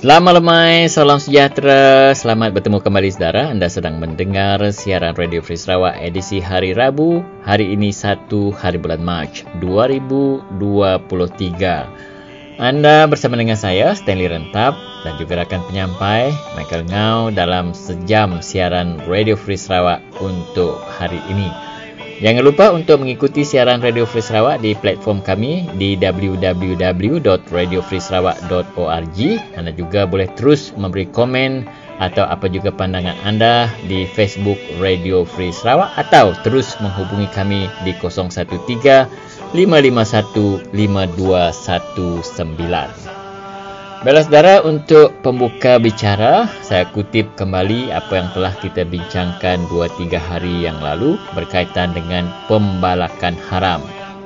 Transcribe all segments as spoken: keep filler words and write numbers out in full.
Selamat lemai, salam sejahtera, selamat bertemu kembali saudara. Anda sedang mendengar siaran Radio Free Sarawak edisi hari Rabu. Hari ini satu hari bulan Mac dua ribu dua puluh tiga. Anda bersama dengan saya Stanley Rentap dan juga rakan penyampai Michael Ngau dalam sejam siaran Radio Free Sarawak untuk hari ini. Jangan lupa untuk mengikuti siaran Radio Free Sarawak di platform kami di w w w dot radio free sarawak dot org. Anda juga boleh terus memberi komen atau apa juga pandangan anda di Facebook Radio Free Sarawak atau terus menghubungi kami di kosong satu tiga lima lima satu lima dua satu sembilan. Baiklah saudara, untuk pembuka bicara, saya kutip kembali apa yang telah kita bincangkan dua tiga hari yang lalu berkaitan dengan pembalakan haram.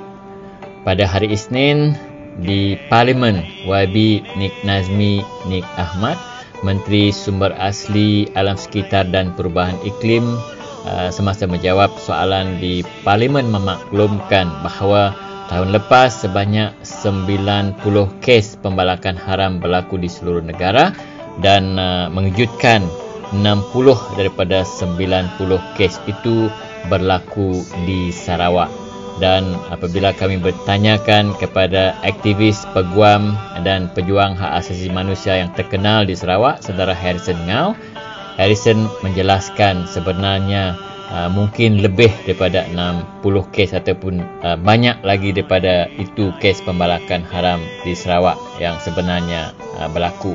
Pada hari Isnin di Parlimen, Y B Nik Nazmi Nik Ahmad, Menteri Sumber Asli, Alam Sekitar dan Perubahan Iklim, uh, semasa menjawab soalan di Parlimen memaklumkan bahawa tahun lepas sebanyak sembilan puluh kes pembalakan haram berlaku di seluruh negara dan uh, mengejutkan enam puluh daripada sembilan puluh kes itu berlaku di Sarawak. Dan apabila kami bertanyakan kepada aktivis peguam dan pejuang hak asasi manusia yang terkenal di Sarawak, saudara Harrison Ngau, Harrison menjelaskan sebenarnya Uh, mungkin lebih daripada enam puluh kes ataupun uh, banyak lagi daripada itu kes pembalakan haram di Sarawak yang sebenarnya uh, berlaku.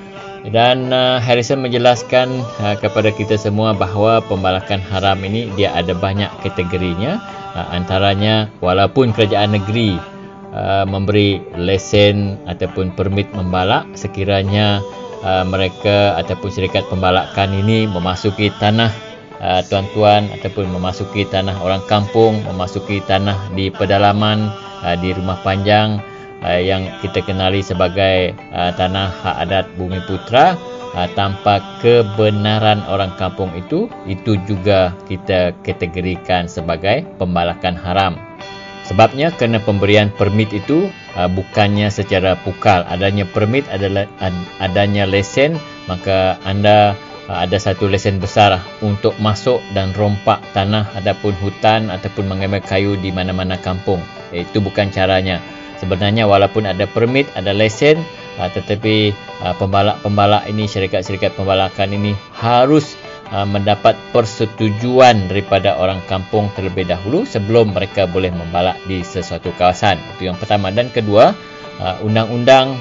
Dan uh, Harrison menjelaskan uh, kepada kita semua bahawa pembalakan haram ini dia ada banyak kategorinya. Uh, antaranya walaupun kerajaan negeri uh, memberi lesen ataupun permit membalak, sekiranya uh, mereka ataupun syarikat pembalakan ini memasuki tanah Uh, tuan-tuan ataupun memasuki tanah orang kampung, memasuki tanah di pedalaman, uh, di rumah panjang uh, yang kita kenali sebagai uh, tanah hak adat Bumi Putra, uh, tanpa kebenaran orang kampung itu, itu juga kita kategorikan sebagai pembalakan haram. Sebabnya kerana pemberian permit itu uh, bukannya secara pukal. Adanya permit adalah ad- adanya lesen, maka anda ada satu lesen besar untuk masuk dan rompak tanah ataupun hutan ataupun mengambil kayu di mana-mana kampung. Itu bukan caranya. Sebenarnya walaupun ada permit, ada lesen, tetapi pembalak-pembalak ini, syarikat-syarikat pembalakan ini harus mendapat persetujuan daripada orang kampung terlebih dahulu sebelum mereka boleh membalak di sesuatu kawasan. Itu yang pertama. Dan kedua, undang-undang,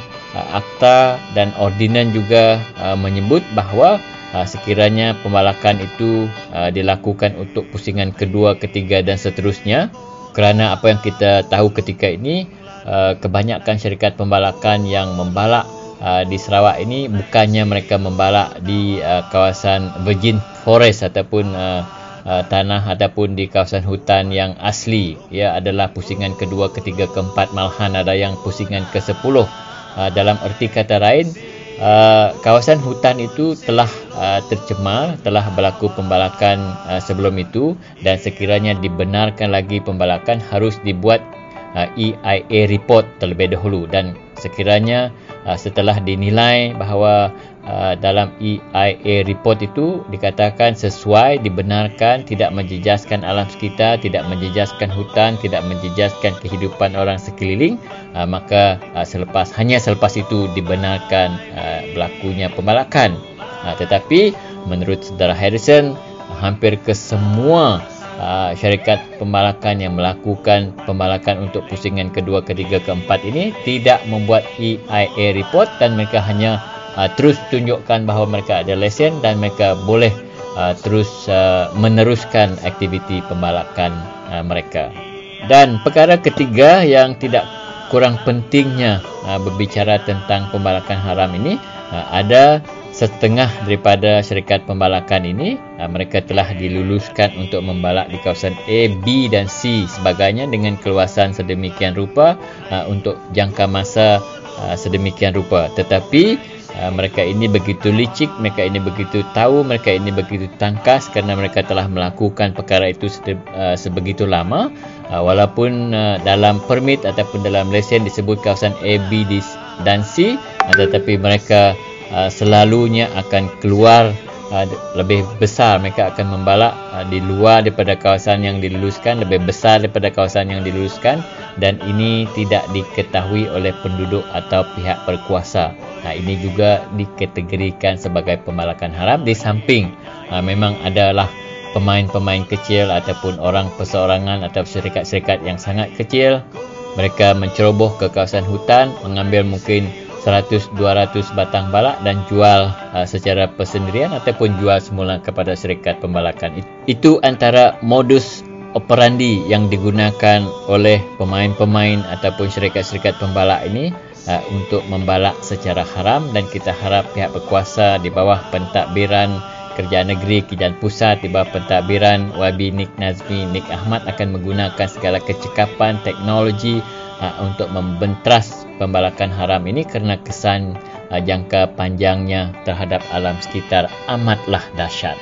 akta dan ordinan juga menyebut bahawa Uh, sekiranya pembalakan itu uh, dilakukan untuk pusingan kedua, ketiga dan seterusnya, kerana apa yang kita tahu ketika ini, uh, kebanyakan syarikat pembalakan yang membalak uh, di Sarawak ini bukannya mereka membalak di uh, kawasan virgin forest ataupun uh, uh, tanah ataupun di kawasan hutan yang asli. Ia adalah pusingan kedua, ketiga, keempat, malahan ada yang pusingan ke sepuluh. Uh, dalam erti kata lain, Uh, kawasan hutan itu telah uh, tercemar, telah berlaku pembalakan uh, sebelum itu, dan sekiranya dibenarkan lagi pembalakan harus dibuat uh, E I A report terlebih dahulu. Dan sekiranya uh, setelah dinilai bahawa uh, dalam E I A report itu dikatakan sesuai, dibenarkan, tidak menjejaskan alam sekitar, tidak menjejaskan hutan, tidak menjejaskan kehidupan orang sekeliling, uh, maka uh, selepas hanya selepas itu dibenarkan uh, berlakunya pembalakan. Uh, tetapi menurut saudara Harrison, uh, hampir kesemua Uh, syarikat pembalakan yang melakukan pembalakan untuk pusingan kedua, ketiga, keempat ini tidak membuat E I A report dan mereka hanya uh, terus tunjukkan bahawa mereka ada lesen dan mereka boleh uh, terus uh, meneruskan aktiviti pembalakan uh, mereka. Dan perkara ketiga yang tidak kurang pentingnya uh, berbicara tentang pembalakan haram ini, uh, ada setengah daripada syarikat pembalakan ini, uh, mereka telah diluluskan untuk membalak di kawasan A, B dan C sebagainya dengan keluasan sedemikian rupa uh, untuk jangka masa uh, sedemikian rupa. Tetapi uh, mereka ini begitu licik, mereka ini begitu tahu, mereka ini begitu tangkas kerana mereka telah melakukan perkara itu sede, uh, sebegitu lama. Uh, walaupun uh, dalam permit ataupun dalam lesen disebut kawasan A, B dan C, uh, tetapi mereka uh, selalunya akan keluar uh, lebih besar. Mereka akan membalak uh, di luar daripada kawasan yang diluluskan, lebih besar daripada kawasan yang diluluskan, dan ini tidak diketahui oleh penduduk atau pihak berkuasa. Nah, ini juga dikategorikan sebagai pembalakan haram, di samping uh, memang adalah pemain-pemain kecil ataupun orang perseorangan atau syarikat-syarikat yang sangat kecil. Mereka menceroboh ke kawasan hutan, mengambil mungkin seratus dua ratus batang balak dan jual uh, secara persendirian ataupun jual semula kepada syarikat pembalakan. Itu antara modus operandi yang digunakan oleh pemain-pemain ataupun syarikat-syarikat pembalak ini uh, untuk membalak secara haram, dan kita harap pihak berkuasa di bawah pentadbiran Kerajaan Negeri, Kerajaan Pusat, di bawah pentadbiran Y B Nik Nazmi, Nik Ahmad akan menggunakan segala kecekapan teknologi uh, untuk membentras pembalakan haram ini, kerana kesan uh, jangka panjangnya terhadap alam sekitar amatlah dahsyat.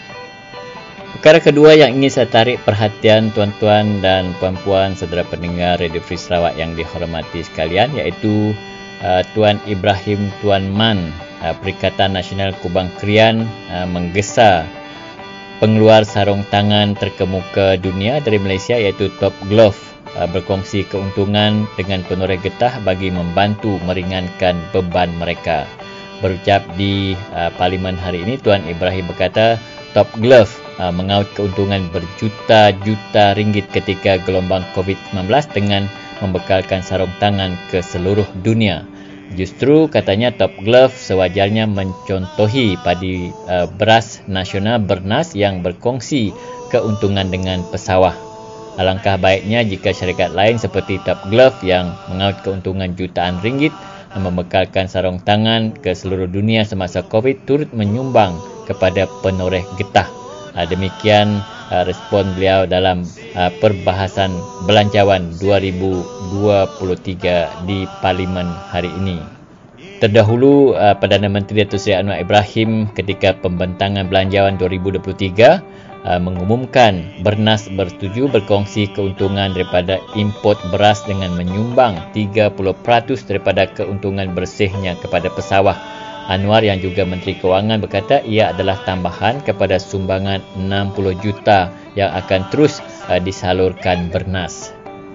Perkara kedua yang ingin saya tarik perhatian tuan-tuan dan puan-puan saudara pendengar Radio Free Sarawak yang dihormati sekalian, iaitu uh, Tuan Ibrahim Tuan Man, uh, Perikatan Nasional Kubang Krian, uh, menggesa pengeluar sarung tangan terkemuka dunia dari Malaysia, iaitu Top Glove, uh, berkongsi keuntungan dengan penoreh getah bagi membantu meringankan beban mereka. Berucap di uh, Parlimen hari ini, Tuan Ibrahim berkata, Top Glove uh, mengaut keuntungan berjuta-juta ringgit ketika gelombang covid sembilan belas dengan membekalkan sarung tangan ke seluruh dunia. Justru katanya Top Glove sewajarnya mencontohi padi uh, beras nasional Bernas yang berkongsi keuntungan dengan pesawah. Alangkah baiknya jika syarikat lain seperti Top Glove yang mengaut keuntungan jutaan ringgit membekalkan sarung tangan ke seluruh dunia semasa Covid turut menyumbang kepada penoreh getah. Demikian respon beliau dalam perbahasan belanjawan dua ribu dua puluh tiga di Parlimen hari ini. Terdahulu, Perdana Menteri Datuk Seri Anwar Ibrahim ketika pembentangan belanjawan dua ribu dua puluh tiga mengumumkan Bernas bersetuju berkongsi keuntungan daripada import beras dengan menyumbang tiga puluh peratus daripada keuntungan bersihnya kepada pesawah. Anwar yang juga Menteri Kewangan berkata ia adalah tambahan kepada sumbangan enam puluh juta yang akan terus uh, disalurkan Bernas.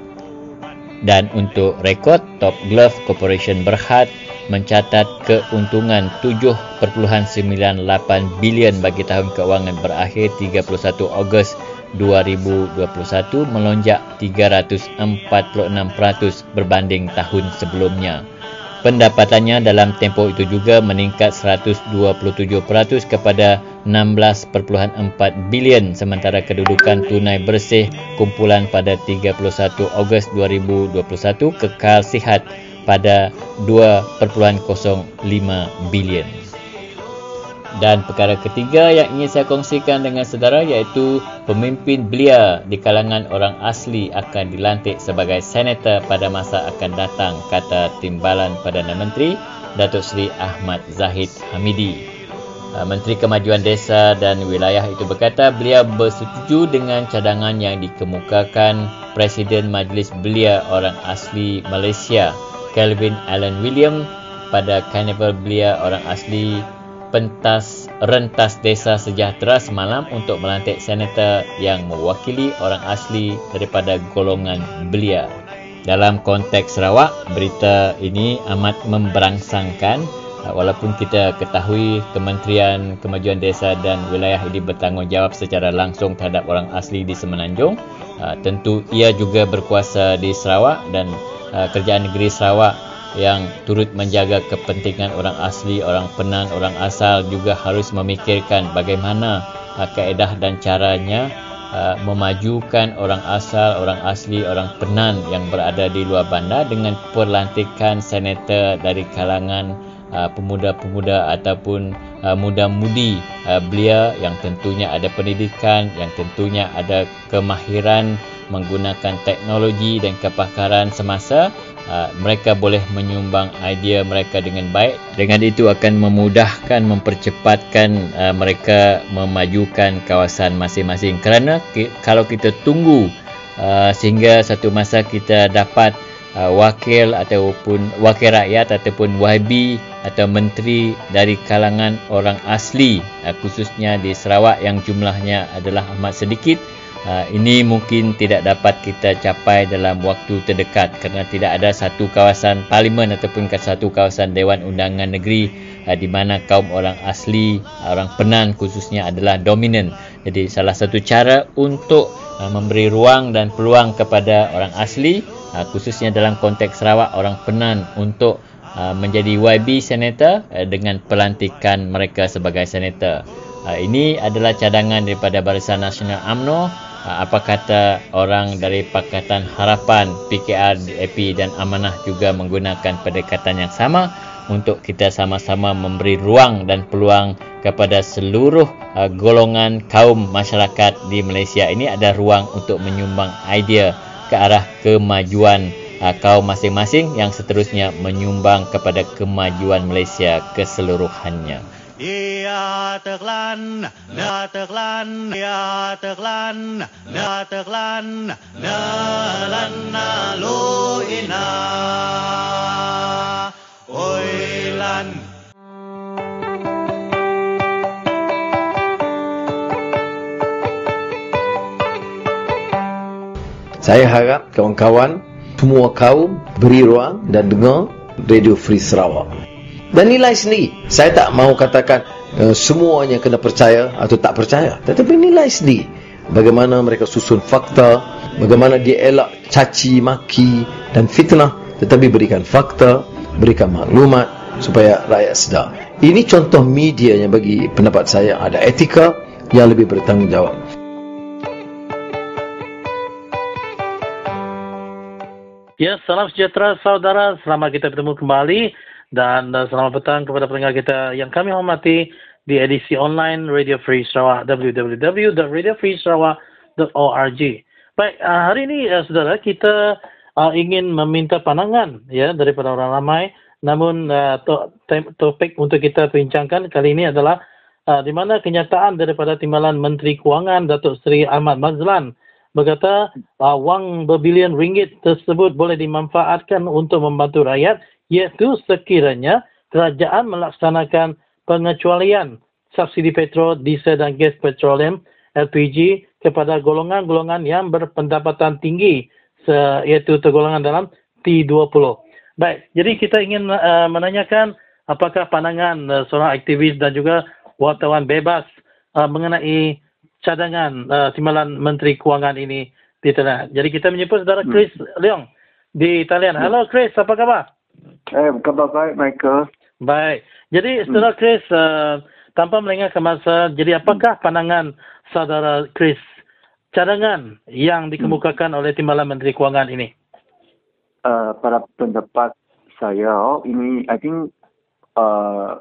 Dan untuk rekod, Top Glove Corporation Berhad mencatat keuntungan tujuh perpuluhan sembilan lapan bilion bagi tahun kewangan berakhir tiga puluh satu Ogos dua ribu dua puluh satu, melonjak tiga ratus empat puluh enam peratus berbanding tahun sebelumnya. Pendapatannya dalam tempoh itu juga meningkat seratus dua puluh tujuh peratus kepada enam belas perpuluhan empat bilion, sementara kedudukan tunai bersih kumpulan pada tiga puluh satu Ogos dua ribu dua puluh satu kekal sihat pada dua perpuluhan kosong lima bilion. Dan perkara ketiga yang ingin saya kongsikan dengan saudara, iaitu pemimpin belia di kalangan orang asli akan dilantik sebagai senator pada masa akan datang, kata Timbalan Perdana Menteri Datuk Seri Ahmad Zahid Hamidi. Menteri Kemajuan Desa dan Wilayah itu berkata beliau bersetuju dengan cadangan yang dikemukakan Presiden Majlis Belia Orang Asli Malaysia, Kelvin Allen William, pada Karnival Belia Orang Asli Pentas Rentas Desa Sejahtera semalam untuk melantik senator yang mewakili orang asli daripada golongan belia. Dalam konteks Sarawak, berita ini amat memberangsangkan walaupun kita ketahui Kementerian Kemajuan Desa dan Wilayah ini bertanggungjawab secara langsung terhadap orang asli di Semenanjung. Tentu ia juga berkuasa di Sarawak, dan Kerajaan Negeri Sarawak yang turut menjaga kepentingan orang asli, orang Penan, orang asal juga harus memikirkan bagaimana uh, kaedah dan caranya uh, memajukan orang asal, orang asli, orang Penan yang berada di luar bandar dengan pelantikan senator dari kalangan uh, pemuda-pemuda ataupun uh, muda-mudi uh, belia yang tentunya ada pendidikan, yang tentunya ada kemahiran menggunakan teknologi dan kepakaran semasa. Uh, mereka boleh menyumbang idea mereka dengan baik. Dengan itu akan memudahkan, mempercepatkan uh, mereka memajukan kawasan masing-masing. Kerana ki- kalau kita tunggu uh, sehingga satu masa kita dapat uh, wakil ataupun wakil rakyat ataupun Y B atau menteri dari kalangan orang asli, uh, khususnya di Sarawak yang jumlahnya adalah amat sedikit. Uh, ini mungkin tidak dapat kita capai dalam waktu terdekat kerana tidak ada satu kawasan parlimen ataupun satu kawasan Dewan Undangan Negeri uh, di mana kaum orang asli, orang Penan khususnya adalah dominan. Jadi salah satu cara untuk uh, memberi ruang dan peluang kepada orang asli, uh, khususnya dalam konteks Sarawak, orang Penan untuk uh, menjadi Y B senator uh, dengan pelantikan mereka sebagai senator. Uh, ini adalah cadangan daripada Barisan Nasional U M N O. Uh, apa kata orang dari Pakatan Harapan, P K R, D A P dan Amanah juga menggunakan pendekatan yang sama untuk kita sama-sama memberi ruang dan peluang kepada seluruh uh, golongan kaum masyarakat di Malaysia ini ada ruang untuk menyumbang idea ke arah kemajuan uh, kaum masing-masing yang seterusnya menyumbang kepada kemajuan Malaysia keseluruhannya. Ya teklan, na teklan, ya teklan, na teklan, na lan na lu ina, oilan. Saya harap kawan-kawan semua kaum beri ruang dan dengar Radio Free Sarawak. Dan nilai sendiri. Saya tak mahu katakan uh, semuanya kena percaya atau tak percaya. Tetapi nilai sendiri. Bagaimana mereka susun fakta, bagaimana dia elak caci, maki dan fitnah. Tetapi berikan fakta, berikan maklumat supaya rakyat sedar. Ini contoh media yang bagi pendapat saya ada etika yang lebih bertanggungjawab. Ya, salam sejahtera saudara. Selamat kita bertemu kembali. Dan uh, selamat petang kepada pendengar kita yang kami hormati di edisi online Radio Free Sarawak, w w w dot radio free sarawak dot org. Baik, uh, hari ini uh, saudara, kita uh, ingin meminta pandangan ya daripada orang ramai. Namun uh, to- te- topik untuk kita bincangkan kali ini adalah uh, di mana kenyataan daripada Timbalan Menteri Kewangan Datuk Seri Ahmad Mazlan berkata uh, wang berbilion ringgit tersebut boleh dimanfaatkan untuk membantu rakyat, iaitu sekiranya kerajaan melaksanakan pengecualian subsidi petrol, diesel dan gas petroleum L P G kepada golongan-golongan yang berpendapatan tinggi, iaitu tergolongan dalam T dua puluh. Baik, jadi kita ingin uh, menanyakan apakah pandangan uh, seorang aktivis dan juga wartawan bebas uh, mengenai cadangan uh, Timbalan Menteri Kewangan ini di talian. Jadi kita menyebut saudara Chris hmm. Leong di talian. Halo Chris, apa khabar? Eh, khabar baik, Michael. Baik. Jadi, saudara Chris, uh, tanpa melengah ke masa, jadi apakah pandangan saudara Chris cadangan yang dikemukakan oleh Timbalan Menteri Kewangan ini? Uh, pada pendapat saya, ini, I think, uh,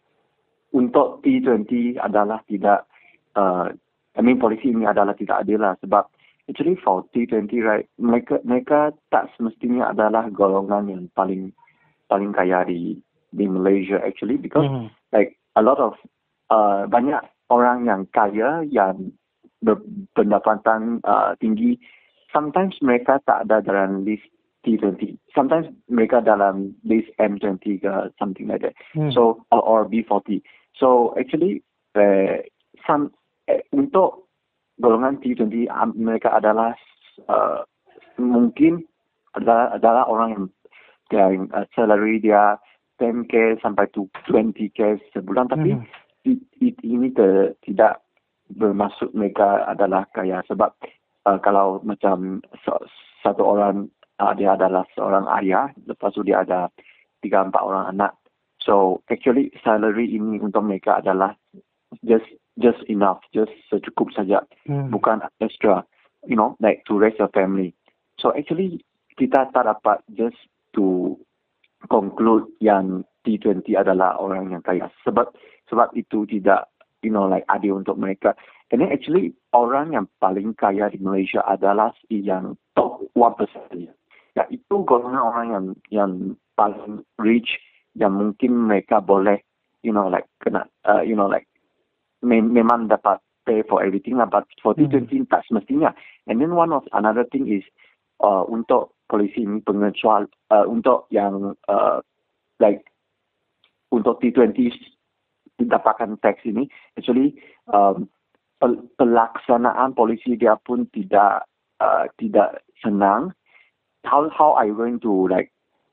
untuk T dua puluh adalah tidak, uh, I mean, polisi ini adalah tidak adil lah. Sebab, actually, for T dua puluh, right, mereka, mereka tak semestinya adalah golongan yang paling paling kaya di di Malaysia actually, because mm-hmm. like a lot of uh, banyak orang yang kaya yang berpendapatan uh, tinggi, sometimes mereka tak ada dalam list T dua puluh, sometimes mereka dalam list M dua puluh ke something like that, mm. so or, or B empat puluh. So actually uh, some uh, untuk golongan T dua puluh um, mereka adalah uh, mungkin adalah adalah orang yang yang uh, salary dia ten K sampai to twenty K sebulan, tapi hmm. it, it, ini te, tidak bermaksud mereka adalah kaya. Sebab uh, kalau macam so, satu orang uh, dia adalah seorang ayah, lepas tu dia ada tiga empat orang anak, so actually salary ini untuk mereka adalah just just enough, just secukup saja, hmm. bukan extra, you know, like to raise your family. So actually kita tak dapat just to conclude yang T dua puluh adalah orang yang kaya. Sebab sebab itu tidak, you know, like adil untuk mereka. And then actually orang yang paling kaya di Malaysia adalah yang top one percent. Ya, itu golongan orang yang yang paling rich, yang mungkin mereka boleh, you know, like kena, uh, you know, like mem- memang dapat pay for everything lah. But for T dua puluh hmm. tak semestinya. And then one of another thing is uh, untuk polisi ini pengecual uh, untuk yang uh, like untuk T dua puluh dapatkan tax ini, actually um, pelaksanaan polisi dia pun tidak uh, tidak senang. How how are you going to like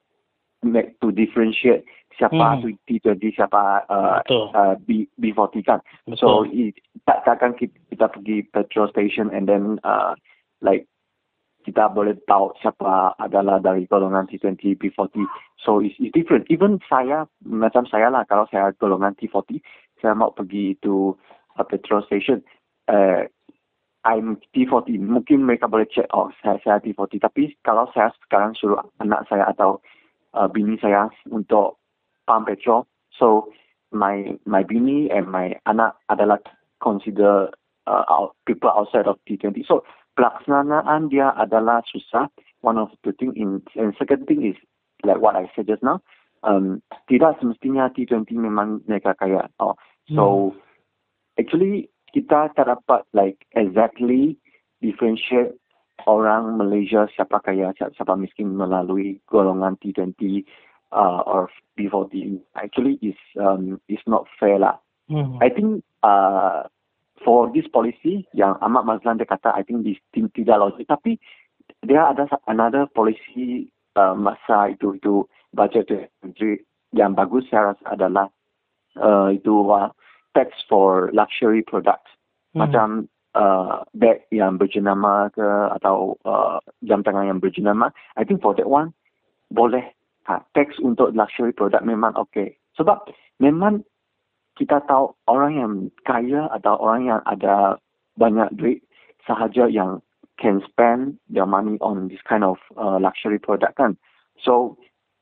make to differentiate siapa Hmm. T dua puluh siapa uh, Betul. uh, B B forty kan? So it, tak takkan kita, kita pergi petrol station and then uh, like kita boleh tahu siapa adalah dari golongan T dua puluh B forty. So it's, it's different. Even saya macam saya lah, kalau saya golongan T forty, saya mau pergi to a petrol station. Uh, I'm T forty. Mungkin mereka boleh check, oh saya, saya T forty. Tapi kalau saya sekarang suruh anak saya atau uh, bini saya untuk pump petrol, so my my bini and my anak adalah consider uh, out, people outside of T twenty. So pelaksanaan dia adalah susah. One of the thing in and second thing is like what I said just now. Um, tidak semestinya T twenty memang mereka kaya. Oh, so hmm. actually kita tak dapat like exactly differentiate orang Malaysia siapa kaya siapa miskin melalui golongan T twenty uh, or B forty. Actually is um, is not fair lah. Hmm. I think uh, for this policy yang Ahmad Mazlan dia kata, I think this tidak logik. Tapi dia ada another policy uh, masa itu itu budget yang bagus saya rasa adalah uh, itu uh, tax for luxury products. Hmm. Macam uh, bag yang berjenama ke atau uh, jam tangan yang berjenama. I think for that one boleh ha, tax untuk luxury product memang okay. Sebab memang kita tahu orang yang kaya atau orang yang ada banyak duit sahaja yang can spend their money on this kind of uh, luxury product kan. So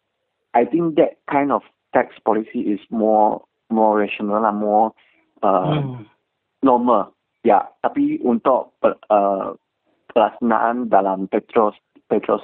I think that kind of tax policy is more more rational lah, more uh, hmm. normal. Ya, tapi untuk uh, pelaksanaan dalam petrol petrol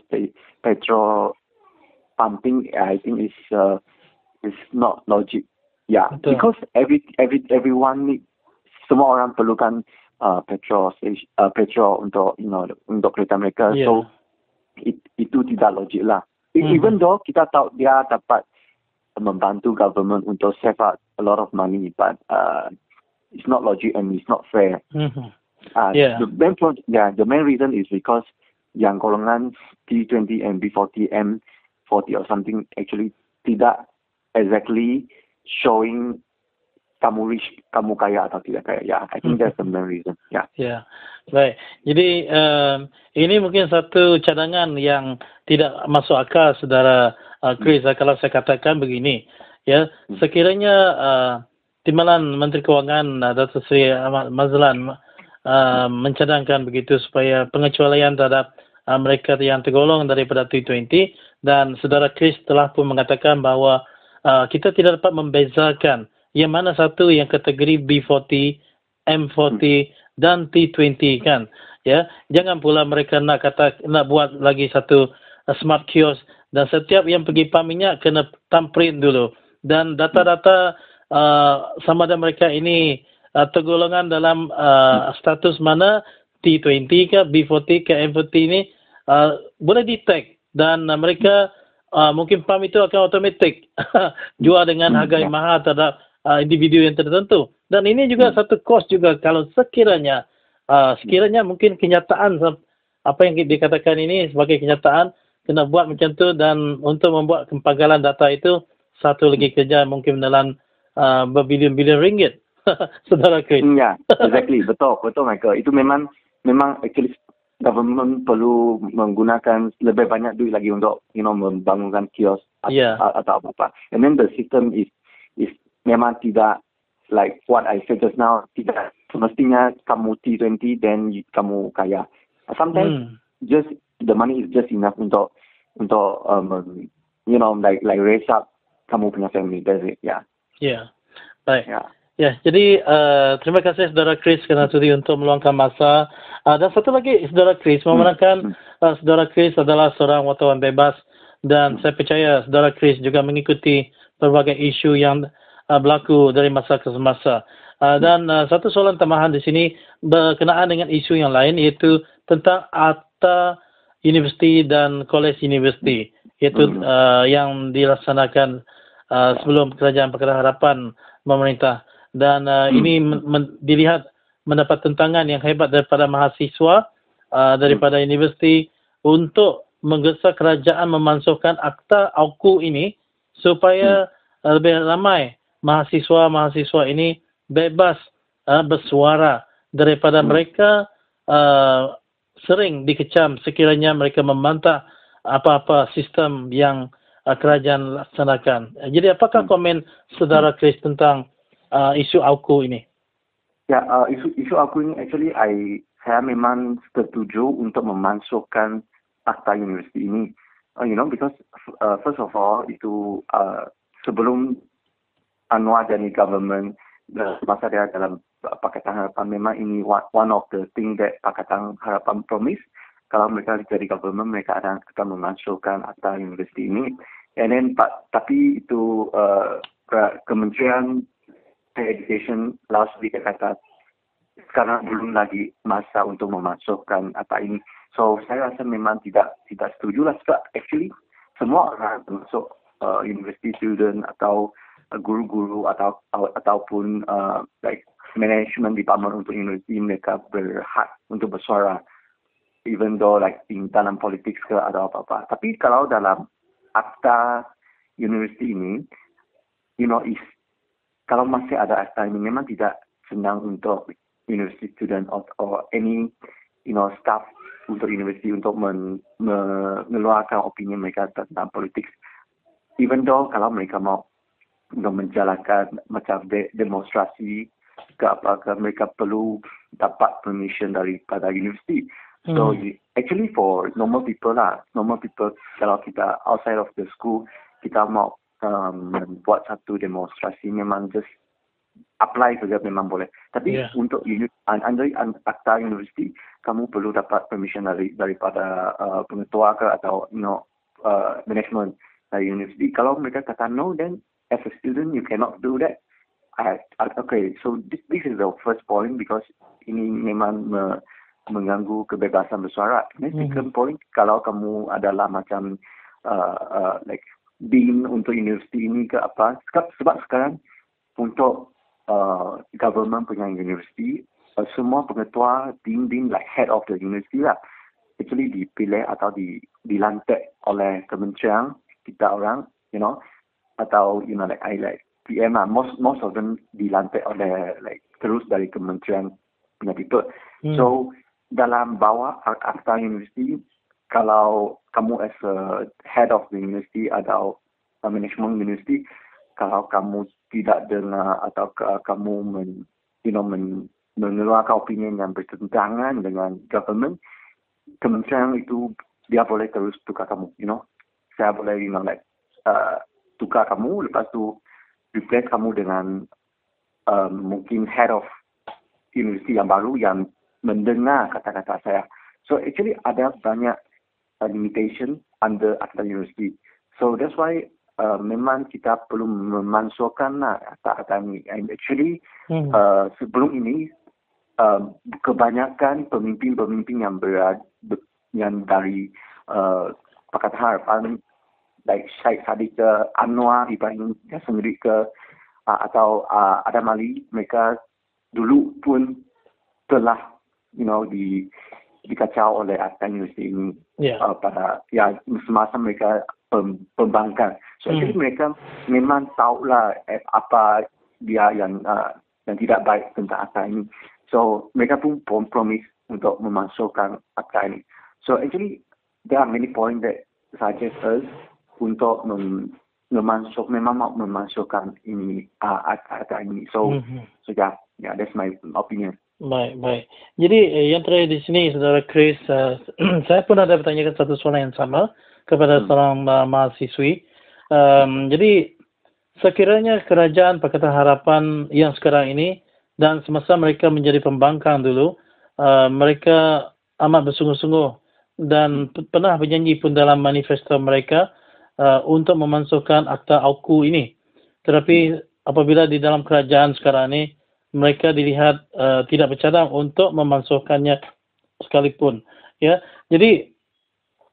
petrol pumping, I think is uh, is not logic. Yeah, betul. Because every every everyone need, semua orang perlukan uh, petrol uh, petrol untuk you know untuk kereta mereka. Yeah. So it, itu tidak logik lah. Mm-hmm. Even though kita tahu dia dapat membantu government untuk save out a lot of money, but uh, it's not logic and it's not fair. Mm-hmm. Uh, yeah. The main yeah the main reason is because yang golongan T twenty and B forty M forty or something actually tidak exactly showing kamu rich, kamu kaya atau tidak kaya. Ya, yeah, I think that's the main reason. Ya. Yeah. Ya, yeah. Baik. Jadi um, ini mungkin satu cadangan yang tidak masuk akal, saudara uh, Chris. Hmm. Kalau saya katakan begini, ya, hmm. sekiranya uh, Timbalan Menteri Kewangan uh, Datuk Seri Ahmad Mazlan uh, mencadangkan begitu supaya pengecualian terhadap uh, mereka yang tergolong daripada T dua puluh, dan saudara Chris telah pun mengatakan bahawa Uh, kita tidak dapat membezakan yang mana satu yang kategori B forty, M forty dan T dua puluh kan. Ya, jangan pula mereka nak kata nak buat lagi satu uh, smart kiosk dan setiap yang pergi pump minyak kena thumbprint dulu, dan data-data uh, sama ada mereka ini uh, tergolongan dalam uh, status mana T dua puluh ke B forty ke M forty ini uh, boleh detect, dan uh, mereka Uh, mungkin pump itu akan automatik jual dengan harga yang mahal terhadap uh, individu yang tertentu. Dan ini juga satu kos juga kalau sekiranya uh, sekiranya mungkin kenyataan apa yang dikatakan ini sebagai kenyataan kena buat macam tu, dan untuk membuat kepanggalan data itu satu lagi kerja mungkin dalam uh, berbilion-bilion ringgit. Saudara Chris. Ya, exactly. Betul, betul Michael. Itu memang memang actually government perlu menggunakan lebih banyak duit lagi untuk you know membangunkan kios yeah. atau apa-apa. And then the system is is memang tidak like what I said just now, tidak semestinya kamu T dua puluh then kamu kaya. Sometimes hmm. just the money is just enough untuk untuk um, you know like like raise up kamu punya family. That's it. Yeah. Yeah. Baik. Yeah. Ya, jadi uh, terima kasih saudara Chris kerana sudi untuk meluangkan masa. Uh, dan satu lagi saudara Chris, memandangkan uh, saudara Chris adalah seorang wartawan bebas, dan saya percaya saudara Chris juga mengikuti berbagai isu yang uh, berlaku dari masa ke semasa. Uh, dan uh, satu soalan tambahan di sini berkenaan dengan isu yang lain, iaitu tentang Akta universiti dan kolej universiti, iaitu Hmm. uh, yang dilaksanakan uh, sebelum Kerajaan Pakatan Harapan memerintah. Dan uh, Hmm. ini men- men- dilihat mendapat tentangan yang hebat daripada mahasiswa uh, daripada Hmm. universiti untuk menggesa kerajaan memansuhkan akta A U K U ini supaya Hmm. uh, lebih ramai mahasiswa-mahasiswa ini bebas uh, bersuara daripada Hmm. mereka uh, sering dikecam sekiranya mereka membantah apa-apa sistem yang uh, kerajaan laksanakan. Uh, Jadi apakah Hmm. komen saudara Chris tentang uh, isu A U K U ini? Ya, uh, isu isu aku ini actually I saya memang setuju untuk memasukkan akta universiti ini. Uh, you know, because uh, first of all itu uh, sebelum Anwar jadi government, uh, masa dia dalam Pakatan Harapan, memang ini one, one of the thing that Pakatan Harapan promise. Kalau mereka jadi government, mereka akan, akan memasukkan akta universiti ini. And then, pa, tapi itu uh, Kementerian Education last week kata sekarang belum lagi masa untuk memasukkan apa ini. So saya rasa memang tidak tidak setuju lah sebab actually semua orang termasuk uh, university student atau uh, guru-guru atau uh, ataupun uh, like management department untuk universiti, mereka berhak untuk bersuara even though like in dalam politik ke atau apa-apa. Tapi kalau dalam akta universiti ini, you know, is kalau masih ada akta ini memang tidak senang untuk university student or, or any you know staff untuk universiti untuk men, mengeluarkan opini mereka tentang politik. Even though kalau mereka mau untuk menjalankan macam de, demonstrasi ke apa ke, mereka perlu dapat permission daripada universiti. So Hmm. actually for normal people lah, normal people kalau kita outside of the school, kita mau um, buat satu demonstrasi memang just apply saja memang boleh. Tapi Yeah. untuk uni- under akta universiti, kamu perlu dapat permission dari daripada uh, pengetua ke atau you know uh, management dari universiti. Kalau mereka kata no, then as a student you cannot do that. I, I, okay, so this, this is the first point because ini memang me, mengganggu kebebasan bersuara. Then Mhm. second point, kalau kamu adalah macam uh, uh, like dean untuk universiti ini ke apa, sebab, sebab sekarang untuk uh, government punya universiti, uh, semua pengetua dean-dean like head of the university lah, actually dipilih atau di, dilantik oleh kementerian kita orang, you know, atau you know like I like P M lah, most most of them dilantik oleh like terus dari kementerian punya people. Hmm. So dalam bawah akta universiti, kalau kamu as a head of the university atau uh, management university, kalau kamu tidak dengar atau uh, kamu men, you know, men, mengeluarkan opinion yang bertentangan dengan government, kementerian itu dia boleh terus tukar kamu, you know. Saya boleh, you know, like uh, tukar kamu, lepas tu replace kamu dengan um, mungkin head of universiti yang baru yang mendengar kata-kata saya. So actually ada banyak uh, limitation under akta universiti. So that's why uh, memang kita perlu memasukkan lah akta-akta ini. And actually Hmm. uh, sebelum ini uh, kebanyakan pemimpin-pemimpin yang berada yang dari uh, Pakatan Harapan, like Syed Saddiq ke Anwar Ibrahim dia sendiri ke uh, atau uh, Adam Ali, mereka dulu pun telah you know di dikacau oleh akta universiti ini Yeah. uh, pada ya semasa mereka pem, pembangkang. So Hmm. actually mereka memang tahulah eh, apa dia yang uh, yang tidak baik tentang akta ini. So mereka pun promise untuk memasukkan akta ini. So actually there are many points that suggest us untuk mem, memasuk memang mau memasukkan ini uh, akta ini. So Mhm. so yeah, yeah that's my opinion. Baik, baik. Jadi eh, yang terakhir di sini, Saudara Chris, uh, saya pun ada bertanyakan satu soalan yang sama kepada Hmm. seorang uh, mahasiswi. Um, jadi, sekiranya kerajaan Pakatan Harapan yang sekarang ini dan semasa mereka menjadi pembangkang dulu, uh, mereka amat bersungguh-sungguh dan p- pernah berjanji pun dalam manifesto mereka uh, untuk memasukkan akta A U K U ini. Tetapi apabila di dalam kerajaan sekarang ini mereka dilihat uh, tidak bercadang untuk memasukkannya sekalipun, ya. Jadi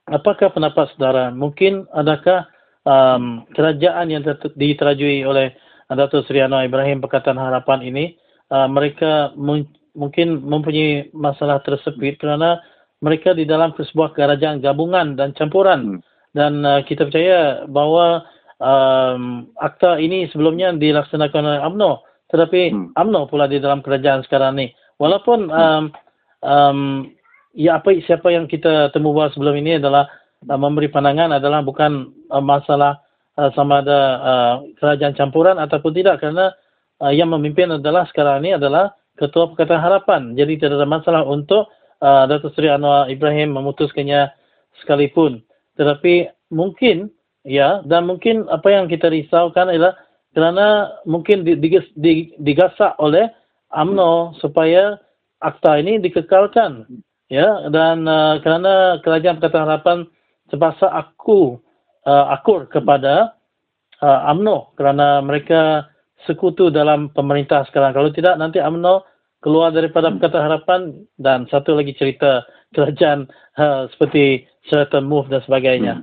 apakah pendapat saudara? Mungkin adakah um, kerajaan yang ter- diterajui oleh Datuk Seri Anwar Ibrahim Pakatan Harapan ini, uh, mereka m- mungkin mempunyai masalah tersepit kerana mereka di dalam sebuah kerajaan gabungan dan campuran. Hmm. Dan uh, kita percaya bahawa um, akta ini sebelumnya dilaksanakan oleh U M N O. Tetapi hmm. U M N O pula di dalam kerajaan sekarang ni. Walaupun um, um, ya apa siapa yang kita temu bahas sebelum ini adalah uh, memberi pandangan adalah bukan uh, masalah uh, sama ada uh, kerajaan campuran ataupun tidak, kerana uh, yang memimpin adalah sekarang ini adalah Ketua Pakatan Harapan. Jadi tidak ada masalah untuk uh, Datuk Seri Anwar Ibrahim memutuskannya sekalipun. Tetapi mungkin ya, dan mungkin apa yang kita risaukan adalah kerana mungkin digasak oleh U M N O supaya akta ini dikekalkan, ya, dan uh, kerana Kerajaan Pakatan Harapan terpaksa aku uh, akur kepada uh, U M N O kerana mereka sekutu dalam pemerintah sekarang. Kalau tidak, nanti U M N O keluar daripada Pakatan Harapan, dan satu lagi cerita kerajaan uh, seperti Sheraton Move dan sebagainya.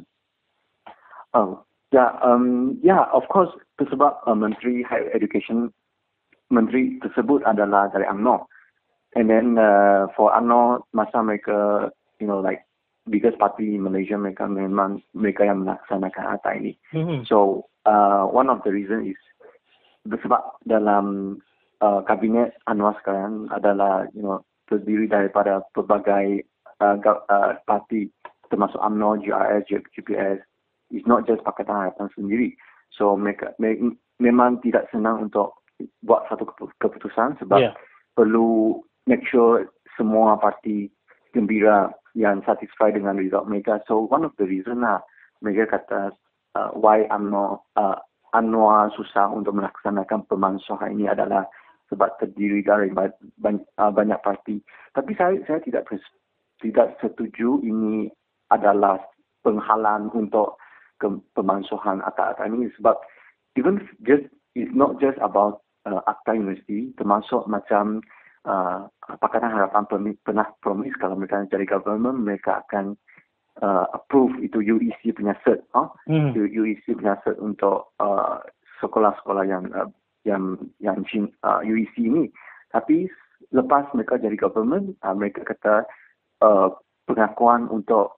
Oh. Ya, um, ya, of course, sebab uh, Menteri Higher Education, Menteri tersebut adalah dari U M N O. And then uh, for U M N O, masa mereka, you know, like biggest party in Malaysia, mereka memang mereka yang melaksanakan akta ini. Mm-hmm. So uh, one of the reason is sebab dalam uh, kabinet Anwar sekarang adalah, you know, terdiri daripada pelbagai uh, uh, parti, termasuk U M N O, G R S, G P S. It's not just Pakatan Harapan sendiri. So mereka me, memang tidak senang untuk buat satu keputusan sebab yeah. perlu make sure semua parti gembira yang satisfied dengan result mereka. So one of the reason lah mereka kata uh, why U M N O uh, Anwar susah untuk melaksanakan pemansuhan ini adalah sebab terdiri dari banyak, uh, banyak parti. Tapi saya saya tidak tidak setuju ini adalah penghalang untuk ke pemansuhan akta-akta ini, sebab even just it's not just about uh, akta universiti, termasuk macam uh, Pakatan Harapan pernah promise kalau mereka jadi government mereka akan uh, approve itu U E C punya cert, huh? hmm. U E C punya cert untuk uh, sekolah-sekolah yang uh, yang yang uh, U E C ini. Tapi lepas mereka jadi government, uh, mereka kata uh, pengakuan untuk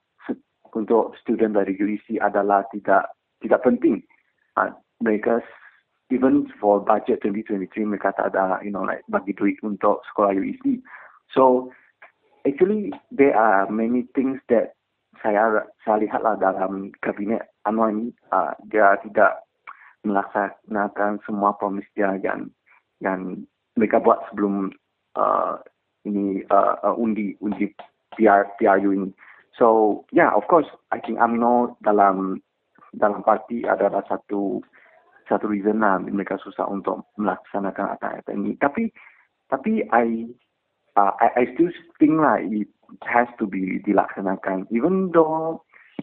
untuk student dari U E C adalah tidak tidak penting. Uh, mereka even for budget twenty twenty-three mereka tak ada, you know, like bagi duit untuk sekolah U E C. So actually there are many things that saya saya lihatlah dalam kabinet Anwar ini, uh, dia tidak melaksanakan semua promise dia yang yang mereka buat sebelum uh, ini uh, uh, undi undi P R P R U ini. So yeah, of course, I think U M N O dalam dalam parti adalah satu satu reason lah mereka susah untuk melaksanakan akta-akta ini. Tapi tapi I uh, I, I still think lah it has to be dilaksanakan, even though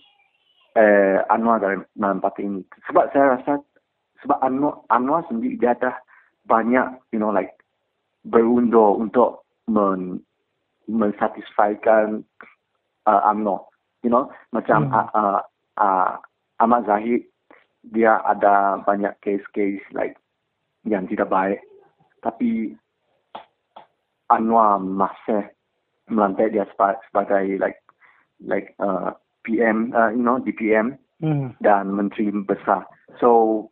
uh, Anwar dalam parti ini. Sebab saya rasa sebab Anwar, Anwar sendiri dia dah banyak, you know, like berundur untuk men, mensatisfaikan Uh, U M N O, you know, macam hmm. uh, uh, uh, Ahmad Zahid, dia ada banyak case-case like yang tidak baik, tapi Anwar masih melantik dia sebagai like like uh, P M, uh, you know, D P M hmm. dan Menteri Besar. So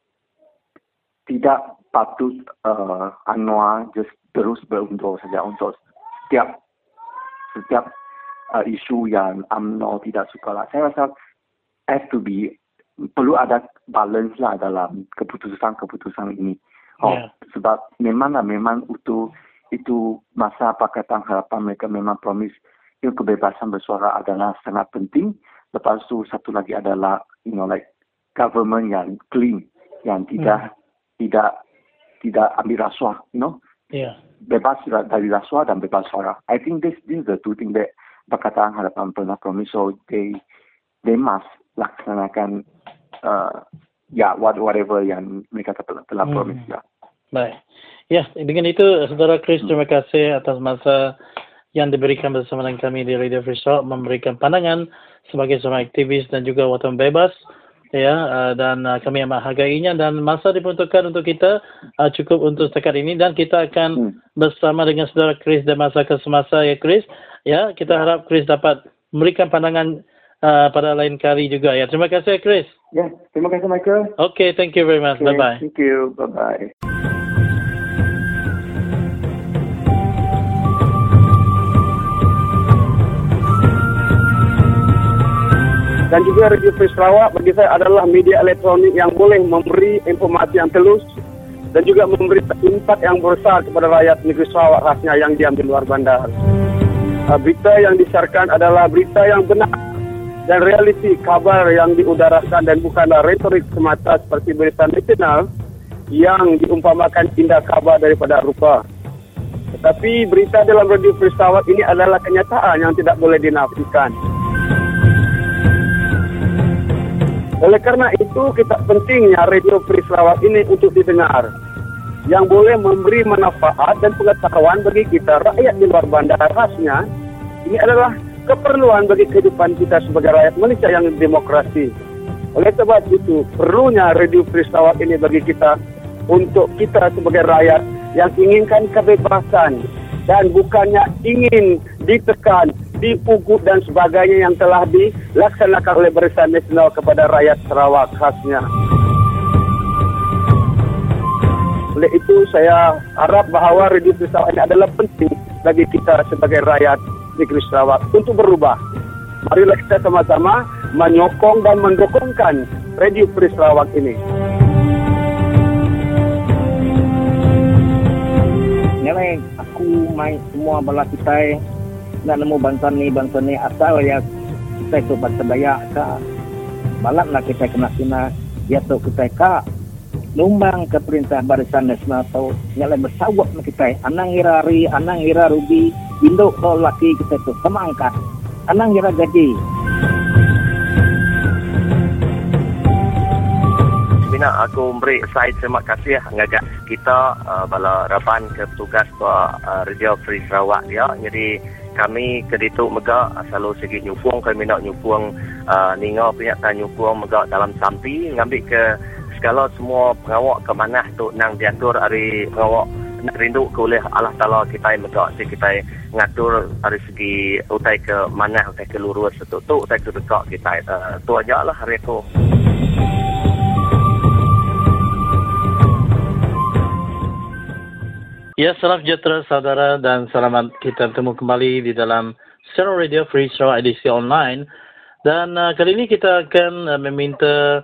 tidak patut uh, Anwar just terus berundur saja untuk setiap setiap Uh, isu yang U M N O tidak suka lah. Saya rasa have to be, perlu ada balance lah dalam keputusan-keputusan ini. Oh, yeah. Sebab memang lah, memang itu itu masa Pakatan Harapan mereka memang promise you know, kebebasan bersuara adalah sangat penting. Lepas tu satu lagi adalah, you know, like government yang clean, yang tidak hmm. tidak tidak ambil rasuah, you know. Yeah. Bebas dari rasuah dan bebas suara. I think this this is the two things that Pakatan Harapan pernah promise, so they they must laksanakan uh, ya yeah, whatever yang mereka telah, telah hmm. promise lah. Baik. Ya, dengan itu Saudara Chris, terima kasih atas masa yang diberikan bersama dengan kami di Radio Free Sarawak, memberikan pandangan sebagai seorang aktivis dan juga wartawan bebas. Ya, uh, dan uh, kami amat hargainya, dan masa diperuntukkan untuk kita uh, cukup untuk setakat ini, dan kita akan hmm. bersama dengan saudara Chris dan masa ke semasa, ya Chris. Ya, kita ya. harap Chris dapat memberikan pandangan uh, pada lain kali juga. Ya, terima kasih Chris. Ya, terima kasih Michael. Okay, thank you very much. Okay, bye bye. Thank you. Bye bye. Dan juga Radio Free Sarawak bagi saya adalah media elektronik yang boleh memberi informasi yang telus dan juga memberi impak yang besar kepada rakyat negeri Sarawak khasnya yang diam di luar bandar. Uh, berita yang disiarkan adalah berita yang benar dan realiti kabar yang diudarakan, dan bukanlah retorik semata seperti berita nasional yang diumpamakan indah kabar daripada rupa. Tetapi berita dalam Radio Free Sarawak ini adalah kenyataan yang tidak boleh dinafikan. Oleh karena itu, kita pentingnya Radio Free Sarawak ini untuk didengar, yang boleh memberi manfaat dan pengetahuan bagi kita rakyat di luar bandar khasnya. Ini adalah keperluan bagi kehidupan kita sebagai rakyat Malaysia yang demokrasi. Oleh sebab itu, perlunya Radio Free Sarawak ini bagi kita, untuk kita sebagai rakyat yang inginkan kebebasan dan bukannya ingin ditekan, dipugut dan sebagainya yang telah dilaksanakan oleh Barisan Nasional kepada rakyat Sarawak khasnya. Oleh itu, saya harap bahawa Radio Free Sarawak ini adalah penting bagi kita sebagai rakyat negeri Sarawak untuk berubah. Marilah kita sama-sama menyokong dan mendukungkan Radio Free Sarawak ini. Nilai aku main semua bala kita nak nemu bantuan ni bantuan ni asal ya kita itu bangsa Dayak ke balap nak kita kena kena ya tu kita ka lumbang ke perintah Barisan Nasional tu nyalai bersawak nak kita anang irari anang ira rugi induk tu laki kita tu sama angkat anang ira gaji. Bina aku beri saya terima kasih ngajak kita uh, bala raban ke petugas uh, Radio Free Sarawak dia. Jadi kami keditu megak selalu segi nyupung, kami nak nyupung uh, ninga punya tan nyupung megak dalam sampi ngambil ke segala semua pengawak ke mana tu nang diatur hari pengawak nak rindu ke oleh Allah Taala kita megak si kita ngatur dari segi utai ke mana utai ke lurus tu tu utai ke dekat kita uh, tu aja lah hari tu. Ya, salam sejahtera saudara dan selamat kita bertemu kembali di dalam Siaran Radio Free Sarawak edisi online. Dan uh, kali ini kita akan uh, meminta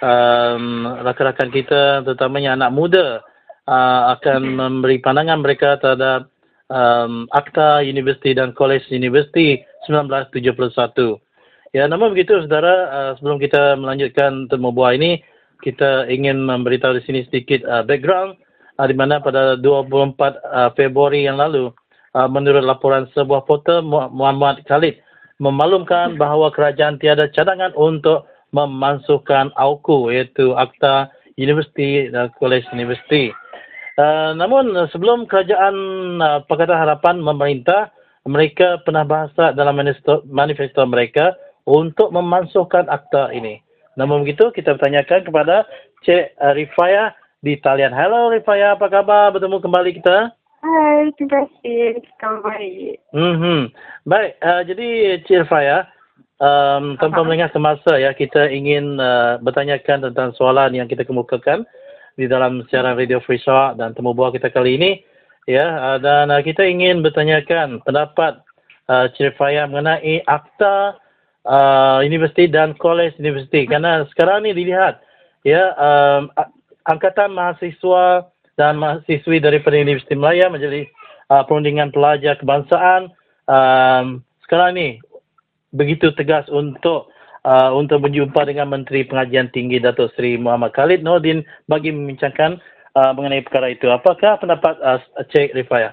um, rakan-rakan kita, terutamanya anak muda, uh, akan memberi pandangan mereka terhadap um, Akta Universiti dan Kolej Universiti sembilan belas tujuh puluh satu. Ya, namun begitu saudara, uh, sebelum kita melanjutkan temu buah ini, kita ingin memberitahu di sini sedikit uh, background. Di mana pada dua puluh empat uh, Februari yang lalu, uh, menurut laporan sebuah portal, Muhammad Khalid memaklumkan bahawa kerajaan tiada cadangan untuk memansuhkan A U K U, iaitu Akta Universiti dan Kolej Universiti. Uh, namun sebelum kerajaan uh, Pakatan Harapan memerintah, mereka pernah bahasa dalam manifesto, manifesto mereka untuk memansuhkan akta ini. Namun begitu, kita bertanyakan kepada Cik uh, Rifaya di talian. Hello Rifaya, apa khabar? Bertemu kembali kita. Hai, terima kasih. Khabar baik. Mm-hmm. Baik, uh, jadi Cik Rifaya, um, tanpa melengah semasa ya, kita ingin uh, bertanyakan tentang soalan yang kita kemukakan di dalam siaran Radio Free Sarawak dan temu buah kita kali ini. Ya, uh, dan uh, kita ingin bertanyakan pendapat uh, Cik Rifaya mengenai Akta uh, Universiti dan Kolej Universiti. Karena sekarang ni dilihat, ya, um, Angkatan Mahasiswa dan Mahasiswi daripada Universiti Melaya menjadi uh, perundingan pelajar kebangsaan um, sekarang ni begitu tegas untuk uh, untuk berjumpa dengan Menteri Pengajian Tinggi Datuk Seri Muhammad Khalid Nordin bagi membincangkan uh, mengenai perkara itu. Apakah pendapat uh, Cik Rifaya?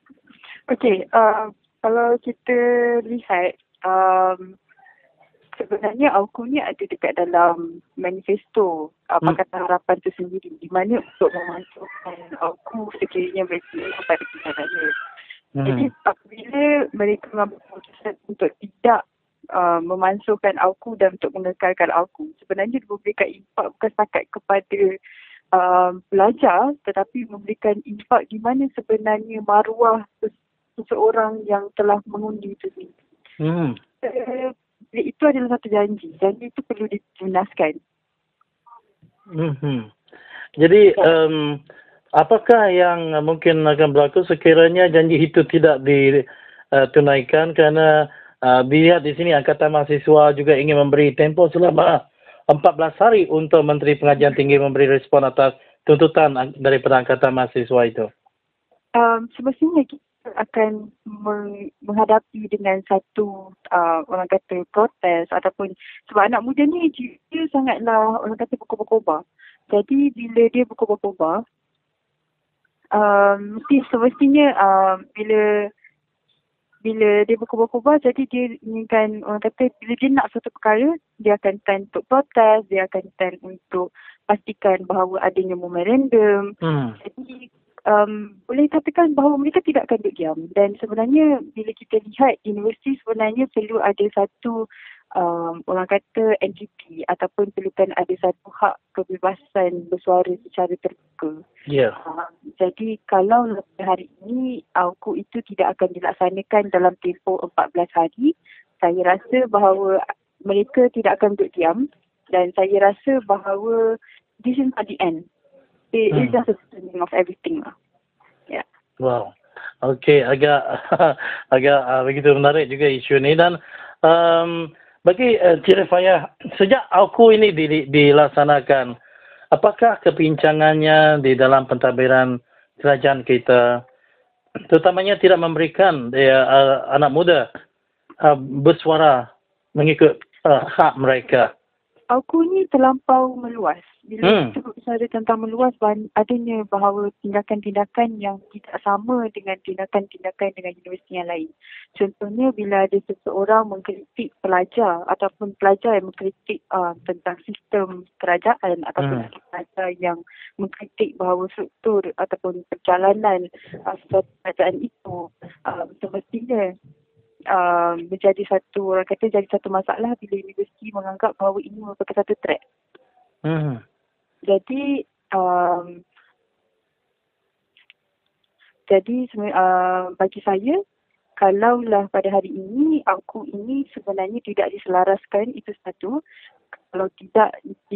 Okey, uh, kalau kita lihat um, sebenarnya A U K U ni ada dekat dalam manifesto uh, Pakatan Harapan itu sendiri, di mana untuk memasukkan A U K U sekiranya berkira pada pilihan raya. Hmm. Jadi apabila mereka mengambil keputusan untuk tidak uh, memansuhkan AUKU dan untuk mengekalkan AUKU. Sebenarnya dia memberikan impak bukan setakat kepada uh, pelajar, tetapi memberikan impak di mana sebenarnya maruah seseorang yang telah mengundi itu sendiri. Hmm. Uh, itu adalah satu janji. Janji itu perlu dilunaskan. Hmm. Jadi, um, apakah yang mungkin akan berlaku sekiranya janji itu tidak ditunaikan? Kerana uh, dilihat di sini Angkatan Mahasiswa juga ingin memberi tempoh selama empat belas hari untuk Menteri Pengajian Tinggi memberi respon atas tuntutan daripada Angkatan Mahasiswa itu. Um, semestinya kita akan meng- menghadapi dengan satu uh, orang kata protes ataupun sebab anak muda ni dia sangatlah orang kata berkobar-kobar. Jadi bila dia berkobar-kobar, um, mesti semestinya uh, bila bila dia berkobar-kobar, jadi dia inginkan orang kata bila dia nak satu perkara, dia akan stand untuk protes, dia akan stand untuk pastikan bahawa adanya memorandum. Hmm. Jadi um, boleh katakan bahawa mereka tidak akan duduk diam. Dan sebenarnya bila kita lihat universiti sebenarnya perlu ada satu Um, orang kata entiti ataupun perlukan ada satu hak kebebasan bersuara secara terbuka. Yeah. Uh, jadi kalau hari ini AUKU itu tidak akan dilaksanakan dalam tempoh empat belas hari, saya rasa bahawa mereka tidak akan duduk diam dan saya rasa bahawa this is not the end. It hmm. is just the beginning of everything lah. Yeah. Wow. Okey, agak agak uh, begitu menarik juga isu ini dan um, bagi uh, Cik Rifayah, sejak AUKU ini di, di, dilaksanakan, apakah kepincangannya di dalam pentadbiran kerajaan kita, terutamanya tidak memberikan dia, uh, anak muda uh, bersuara mengikut uh, hak mereka? AUKU ni terlampau meluas. Bila hmm. kita berbicara tentang meluas, adanya bahawa tindakan-tindakan yang tidak sama dengan tindakan-tindakan dengan universiti yang lain. Contohnya bila ada seseorang mengkritik pelajar ataupun pelajar yang mengkritik uh, tentang sistem kerajaan ataupun hmm. pelajar yang mengkritik bahawa struktur ataupun perjalanan uh, kerajaan itu uh, semestinya Uh, menjadi satu, orang kata jadi satu masalah bila universiti menganggap bahawa ini merupakan satu threat. Hmm. Jadi, um, jadi uh, bagi saya, kalaulah pada hari ini AUKU ini sebenarnya tidak diselaraskan, itu satu. Kalau tidak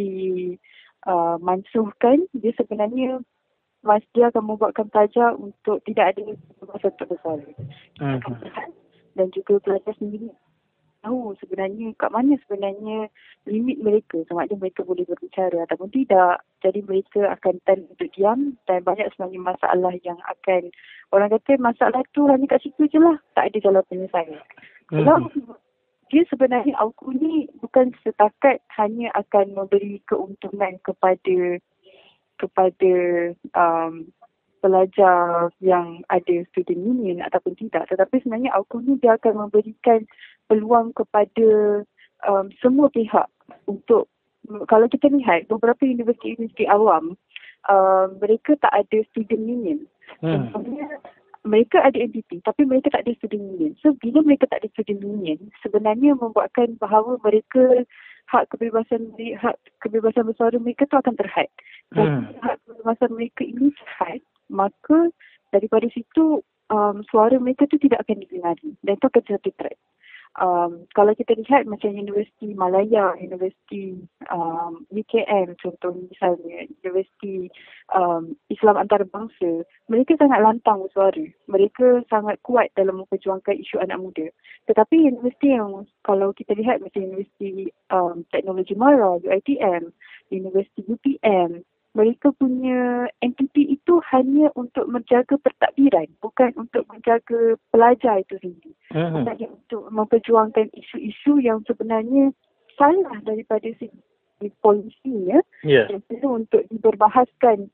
dimansuhkan, uh, dia sebenarnya mas dia akan membuatkan pelajar untuk tidak ada kebebasan untuk bersuara. Hmm. Dan juga pelajar sendiri tahu sebenarnya kat mana sebenarnya limit mereka, sama ada mereka boleh berbicara ataupun tidak. Jadi mereka akan stand untuk diam dan banyak sebenarnya masalah yang akan, orang kata masalah tu hanya kat situ je lah, tak ada jalan penyelesaian. Kalau hmm. dia sebenarnya AUKU ni bukan setakat hanya akan memberi keuntungan kepada kepada um, pelajar yang ada student union ataupun tidak, tetapi sebenarnya AUKU ni dia akan memberikan peluang kepada um, semua pihak untuk, kalau kita lihat beberapa universiti-universiti awam, uh, mereka tak ada student union. Hmm. Mereka ada entiti tapi mereka tak ada student union. So bila mereka tak ada student union, sebenarnya membuatkan bahawa mereka hak kebebasan hak kebebasan bersuara mereka tu akan terhad. Dan hmm. hak kebebasan mereka ini terhad, maka daripada situ um, suara mereka tu tidak akan didengari dan itu akan satu threat. Um, kalau kita lihat macam Universiti Malaya, Universiti um, U K M contoh misalnya, Universiti um, Islam Antarabangsa, mereka sangat lantang bersuara. Mereka sangat kuat dalam memperjuangkan isu anak muda. Tetapi universiti yang kalau kita lihat macam Universiti um, Teknologi Mara, U I T M, Universiti U P M, mereka punya entiti itu hanya untuk menjaga pertadbiran, bukan untuk menjaga pelajar itu sendiri. Uh-huh. Bukan untuk memperjuangkan isu-isu yang sebenarnya salah daripada segi polisinya, yeah. yang perlu untuk diberbahaskan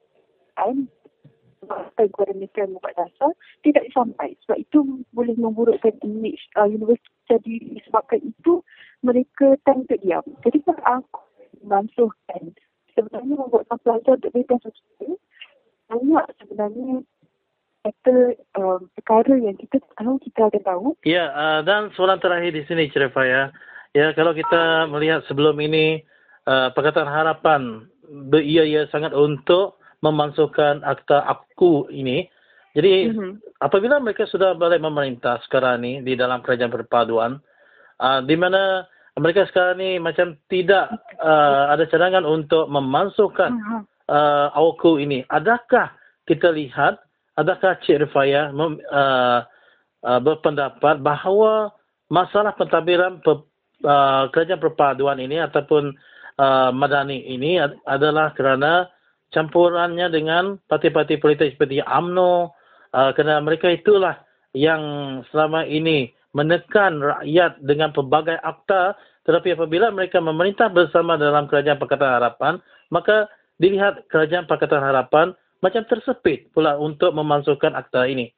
kan, kepada mereka yang membuat dasar, tidak sampai. Sebab itu boleh memburukkan image uh, universiti. Jadi disebabkan itu mereka tak untuk diam. Jadi kalau aku mansuhkan sebenarnya membuatkan pelajar untuk bebas bersuara, banyak sebenarnya settle uh, perkara yang kita tahu kita akan tahu. Ya, uh, dan soalan terakhir di sini Cik Rifaya. Ya, kalau kita melihat sebelum ini uh, Pakatan Harapan beria-ia sangat untuk memasukkan akta aku ini. Jadi mm-hmm. apabila mereka sudah balik memerintah sekarang ni di dalam kerajaan perpaduan, uh, di mana mereka sekarang ni macam tidak uh, ada cadangan untuk memasukkan uh, aku ini. Adakah kita lihat, adakah Cik Rifaya mem, uh, uh, berpendapat bahawa masalah pentadbiran per, uh, kerajaan perpaduan ini ataupun uh, Madani ini ad- adalah kerana campurannya dengan parti-parti politik seperti U M N O, uh, kerana mereka itulah yang selama ini menekan rakyat dengan pelbagai akta, tetapi apabila mereka memerintah bersama dalam kerajaan Pakatan Harapan, maka dilihat kerajaan Pakatan Harapan macam tersepit pula untuk memasukkan akta ini.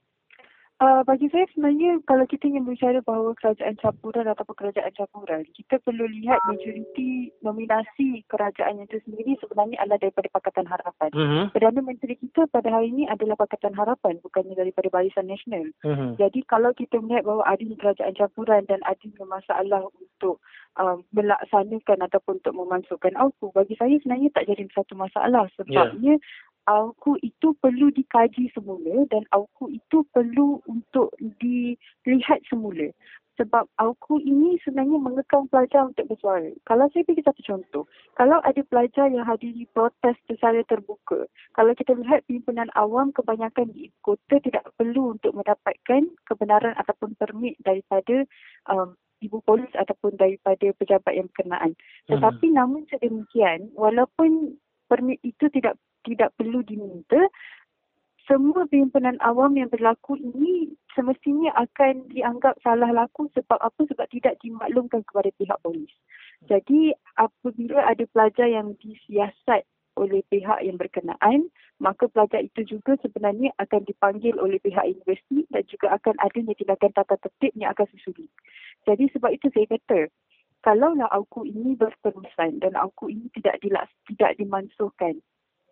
Uh, bagi saya sebenarnya kalau kita ingin berbicara bahawa kerajaan campuran ataupun kerajaan campuran, kita perlu lihat majoriti nominasi kerajaan itu sendiri sebenarnya adalah daripada Pakatan Harapan. Uh-huh. Perdana Menteri kita pada hari ini adalah Pakatan Harapan, bukannya daripada Barisan Nasional. Uh-huh. Jadi kalau kita melihat bahawa adanya kerajaan campuran dan adanya masalah untuk um, melaksanakan ataupun untuk memasukkan A U K U, bagi saya sebenarnya tak jadi satu masalah sebabnya yeah. A U K U itu perlu dikaji semula dan A U K U itu perlu untuk dilihat semula. Sebab A U K U ini sebenarnya mengekang pelajar untuk bersuara. Kalau saya bagi satu contoh, kalau ada pelajar yang hadiri protes secara terbuka, kalau kita lihat pimpinan awam kebanyakan di ibu kota tidak perlu untuk mendapatkan kebenaran ataupun permit daripada um, ibu polis ataupun daripada pejabat yang berkenaan. Tetapi hmm. namun sedemikian, walaupun permit itu tidak tidak perlu diminta, semua pimpinan awam yang berlaku ini semestinya akan dianggap salah laku sebab apa? Sebab tidak dimaklumkan kepada pihak polis. Jadi apabila ada pelajar yang disiasat oleh pihak yang berkenaan, maka pelajar itu juga sebenarnya akan dipanggil oleh pihak universiti dan juga akan adanya tindakan tata tertib yang akan susulan. Jadi sebab itu saya kata, kalaulah A U K U ini berterusan dan A U K U ini tidak dilaks, tidak dimansuhkan.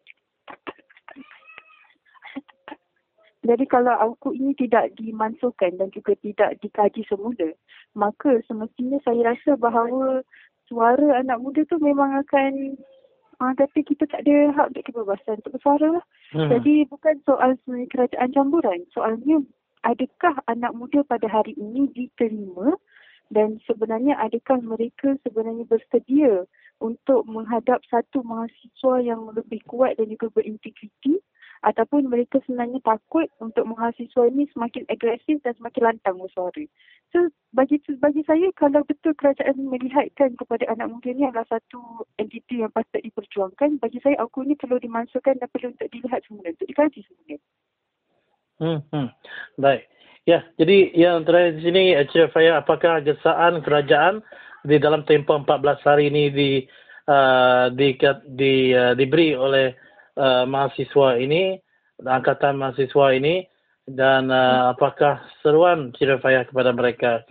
Jadi kalau A U K U ini tidak dimansuhkan dan juga tidak dikaji semula, maka semestinya saya rasa bahawa suara anak muda tu memang akan uh, kata kita tak ada hak untuk kebebasan untuk bersuara lah. Hmm. Jadi bukan soal sebenarnya kerajaan campuran. Soalnya adakah anak muda pada hari ini diterima dan sebenarnya adakah mereka sebenarnya bersedia untuk menghadap satu mahasiswa yang lebih kuat dan juga berintegriti, ataupun mereka sebenarnya takut untuk mahasiswa ini semakin agresif dan semakin lantang bersuara. So bagi bagi saya, kalau betul kerajaan melihatkan kepada anak muda ini adalah satu entiti yang patut diperjuangkan, bagi saya A U K U ini perlu dimasukkan dan perlu untuk dilihat semula, untuk dikaji semula. Hmm, hmm. Baik. Ya, jadi yang terakhir di sini, Cik Rifaya, apakah gesaan kerajaan di dalam tempoh empat belas hari ini di, uh, di, di, uh, diberi oleh uh, mahasiswa ini, angkatan mahasiswa ini, dan uh, apakah seruan Cik Rifaya kepada mereka?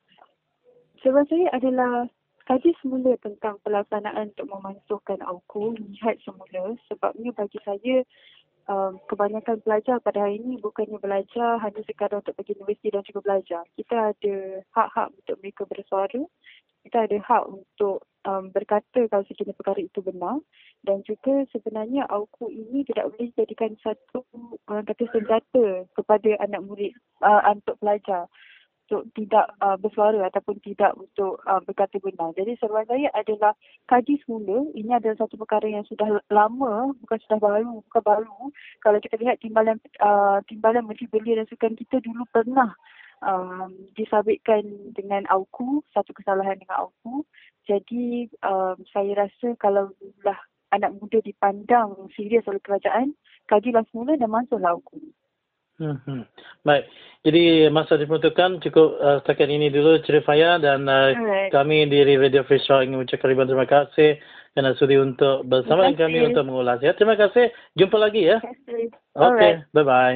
Seruan saya adalah kaji semula tentang pelaksanaan untuk memasukkan A U K U, lihat semula, sebabnya bagi saya Um, kebanyakan pelajar pada hari ini bukannya belajar hanya sekadar untuk pergi universiti dan juga belajar. Kita ada hak-hak untuk mereka bersuara. Kita ada hak untuk um, berkata kalau sekiranya perkara itu benar. Dan juga sebenarnya A U K U ini tidak boleh dijadikan satu orang kata senjata kepada anak murid uh, untuk pelajar untuk tidak uh, bersuara ataupun tidak untuk uh, berkata benar. Jadi seruan saya adalah kaji semula. Ini adalah satu perkara yang sudah lama, bukan sudah baru, bukan baru. Kalau kita lihat timbalan uh, timbalan Menteri Belia dan Sukan kita dulu pernah um, disabitkan dengan A U K U, satu kesalahan dengan A U K U. Jadi um, saya rasa kalau lah anak muda dipandang serius oleh kerajaan, kajilah semula dan masuklah A U K U. Hmm, hmm. Baik, jadi masa diperuntukkan cukup uh, setakat ini dulu Cik Rifaya, dan uh, kami di Radio Free Sarawak ingin mengucapkan ribuan terima kasih kerana sudi untuk bersama dengan kami untuk mengulas. Ya, terima kasih. Jumpa lagi ya. Okey, okay. Bye-bye.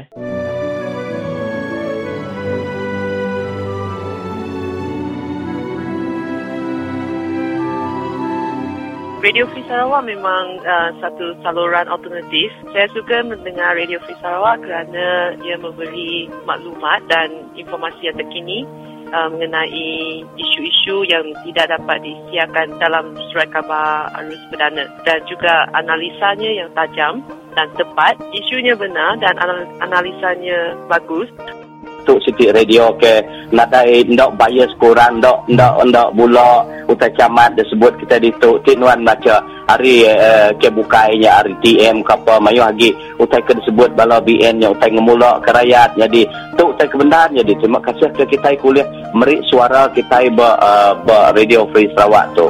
Radio Free Sarawak memang uh, satu saluran alternatif. Saya suka mendengar Radio Free Sarawak kerana ia memberi maklumat dan informasi yang terkini uh, mengenai isu-isu yang tidak dapat disiarkan dalam surat khabar arus perdana, dan juga analisanya yang tajam dan tepat. Isunya benar dan analisanya bagus. Untuk Siti Radio ke nak dai ndak bias kurang ndak ndak ndak bula utai camat disebut kita dituk tinuan baca hari uh, ke bukainya hari T M ke apa mayu lagi utai ke disebut bala B N yang utai ngemula ke rakyat. Jadi tu utai kebenaran. Jadi terima kasih ke kita kuliah merik suara kita be, uh, be Radio Free Sarawak tu.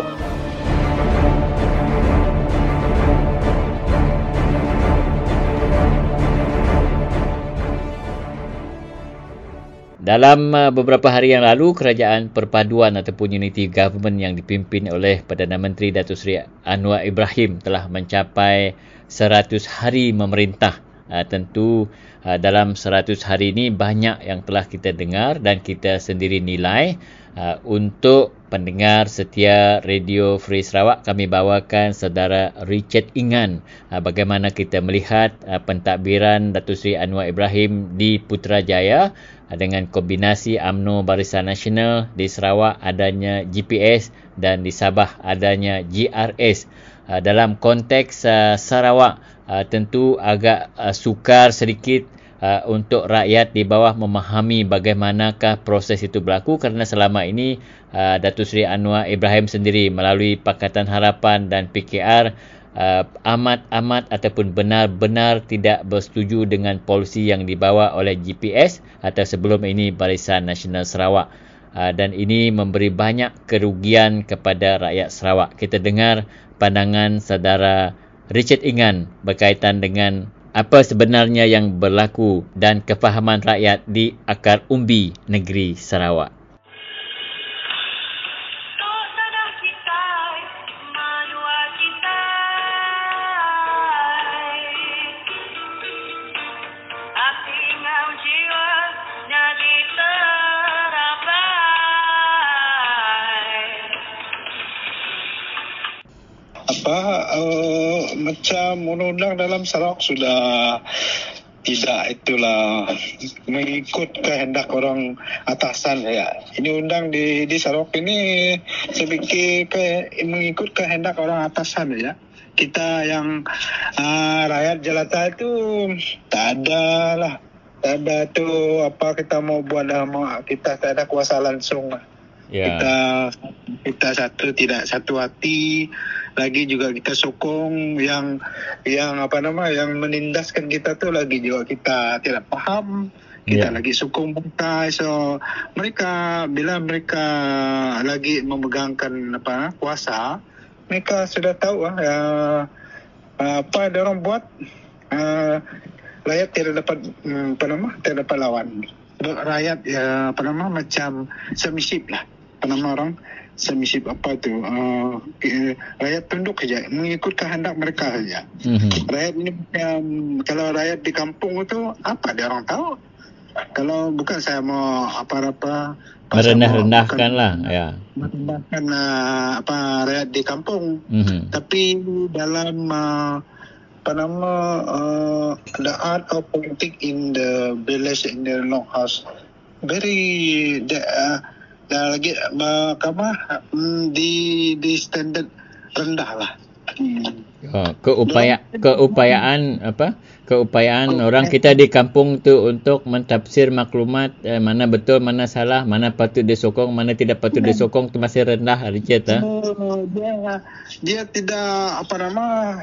Dalam uh, beberapa hari yang lalu, Kerajaan Perpaduan ataupun Unity Government yang dipimpin oleh Perdana Menteri Datuk Seri Anwar Ibrahim telah mencapai seratus hari memerintah. Uh, tentu uh, dalam seratus hari ini banyak yang telah kita dengar dan kita sendiri nilai. Uh, untuk pendengar setia Radio Free Sarawak, kami bawakan saudara Richard Ingan uh, bagaimana kita melihat uh, pentadbiran Datuk Seri Anwar Ibrahim di Putrajaya uh, dengan kombinasi U M N O Barisan Nasional, di Sarawak adanya G P S dan di Sabah adanya G R S. Uh, dalam konteks uh, Sarawak uh, tentu agak uh, sukar sedikit Uh, untuk rakyat di bawah memahami bagaimanakah proses itu berlaku, kerana selama ini uh, Datuk Seri Anwar Ibrahim sendiri melalui Pakatan Harapan dan P K R uh, amat-amat ataupun benar-benar tidak bersetuju dengan polisi yang dibawa oleh G P S atau sebelum ini Barisan Nasional Sarawak. Uh, dan ini memberi banyak kerugian kepada rakyat Sarawak. Kita dengar pandangan saudara Richard Ingan berkaitan dengan apa sebenarnya yang berlaku dan kefahaman rakyat di akar umbi negeri Sarawak. Apa uh, macam undang-undang dalam Sarawak sudah tidak itulah mengikut kehendak orang atasan ya. Ini undang di di Sarawak ini saya fikir ke, mengikut kehendak orang atasan ya. Kita yang uh, rakyat jelata itu tak ada lah. Tak ada tu apa kita mau buat lah, kita tak ada kuasa langsung lah. Yeah. Kita kita satu tidak satu hati, lagi juga kita sokong yang yang apa nama yang menindaskan kita tu lagi juga kita tidak paham. Kita yeah. lagi sokong mereka, so mereka bila mereka lagi memegangkan apa kuasa, mereka sudah tahu ah uh, apa dia orang buat, uh, rakyat tidak dapat um, apa nama tidak dapat lawan. Rakyat ya, apa nama macam submissive lah. Apa nama orang submissive apa tu uh, rakyat tunduk saja, mengikut kehendak mereka saja. Mm-hmm. Rakyat ini um, kalau rakyat di kampung itu apa dia orang tahu. Kalau bukan saya mau apa-apa merendah-rendahkan lah ya. Merendahkan uh, apa rakyat di kampung. Mm-hmm. Tapi dalam uh, apa nama uh, the art of politics in the village in the long house very the, uh, dan lagi mahkamah hmm, di di standard rendah lah. Hmm. Oh, keupaya keupayaan apa? Keupayaan oh, orang kita di kampung tu untuk mentafsir maklumat eh, mana betul, mana salah, mana patut disokong, mana tidak patut yeah. disokong tu masih rendah Richard ah. Oh, dia dia tidak apa nama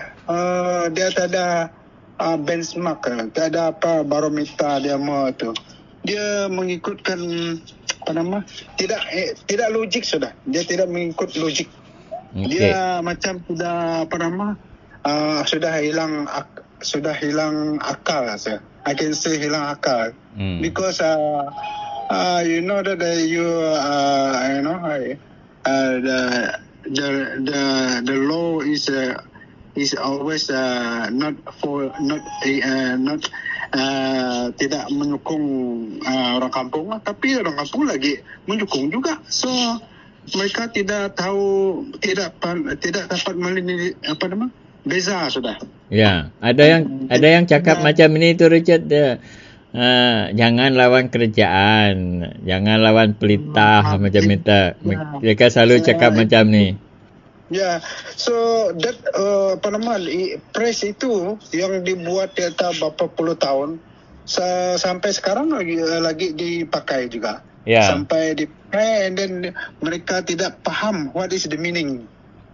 uh, dia tak ada uh, benchmark, tak ada apa barometer dia mau tu. Dia mengikutkan apa nama tidak eh, tidak logik sudah, dia tidak mengikut logik. Okay. Dia macam sudah apa nama uh, sudah hilang ak, sudah hilang akal saya. I can say hilang akal hmm. because uh, uh, you know that uh, you uh, you know uh, the the the the law is uh, is always uh, not for not uh, not Uh, tidak menyokong uh, orang kampung, tapi orang kampung lagi menyokong juga. So mereka tidak tahu, tidak tidak dapat melindungi apa nama beza sudah. Ya, ada yang ada yang cakap ya. Macam ini tu Richard, dia uh, jangan lawan kerajaan, jangan lawan pelitah hmm. macam itu. Ya. Mereka selalu cakap so, macam ni. Ya, yeah. So that uh, apa nama press itu yang dibuat di atas berapa puluh tahun sa- sampai sekarang lagi lagi dipakai juga. Yeah. Sampai dipakai, and then mereka tidak faham what is the meaning.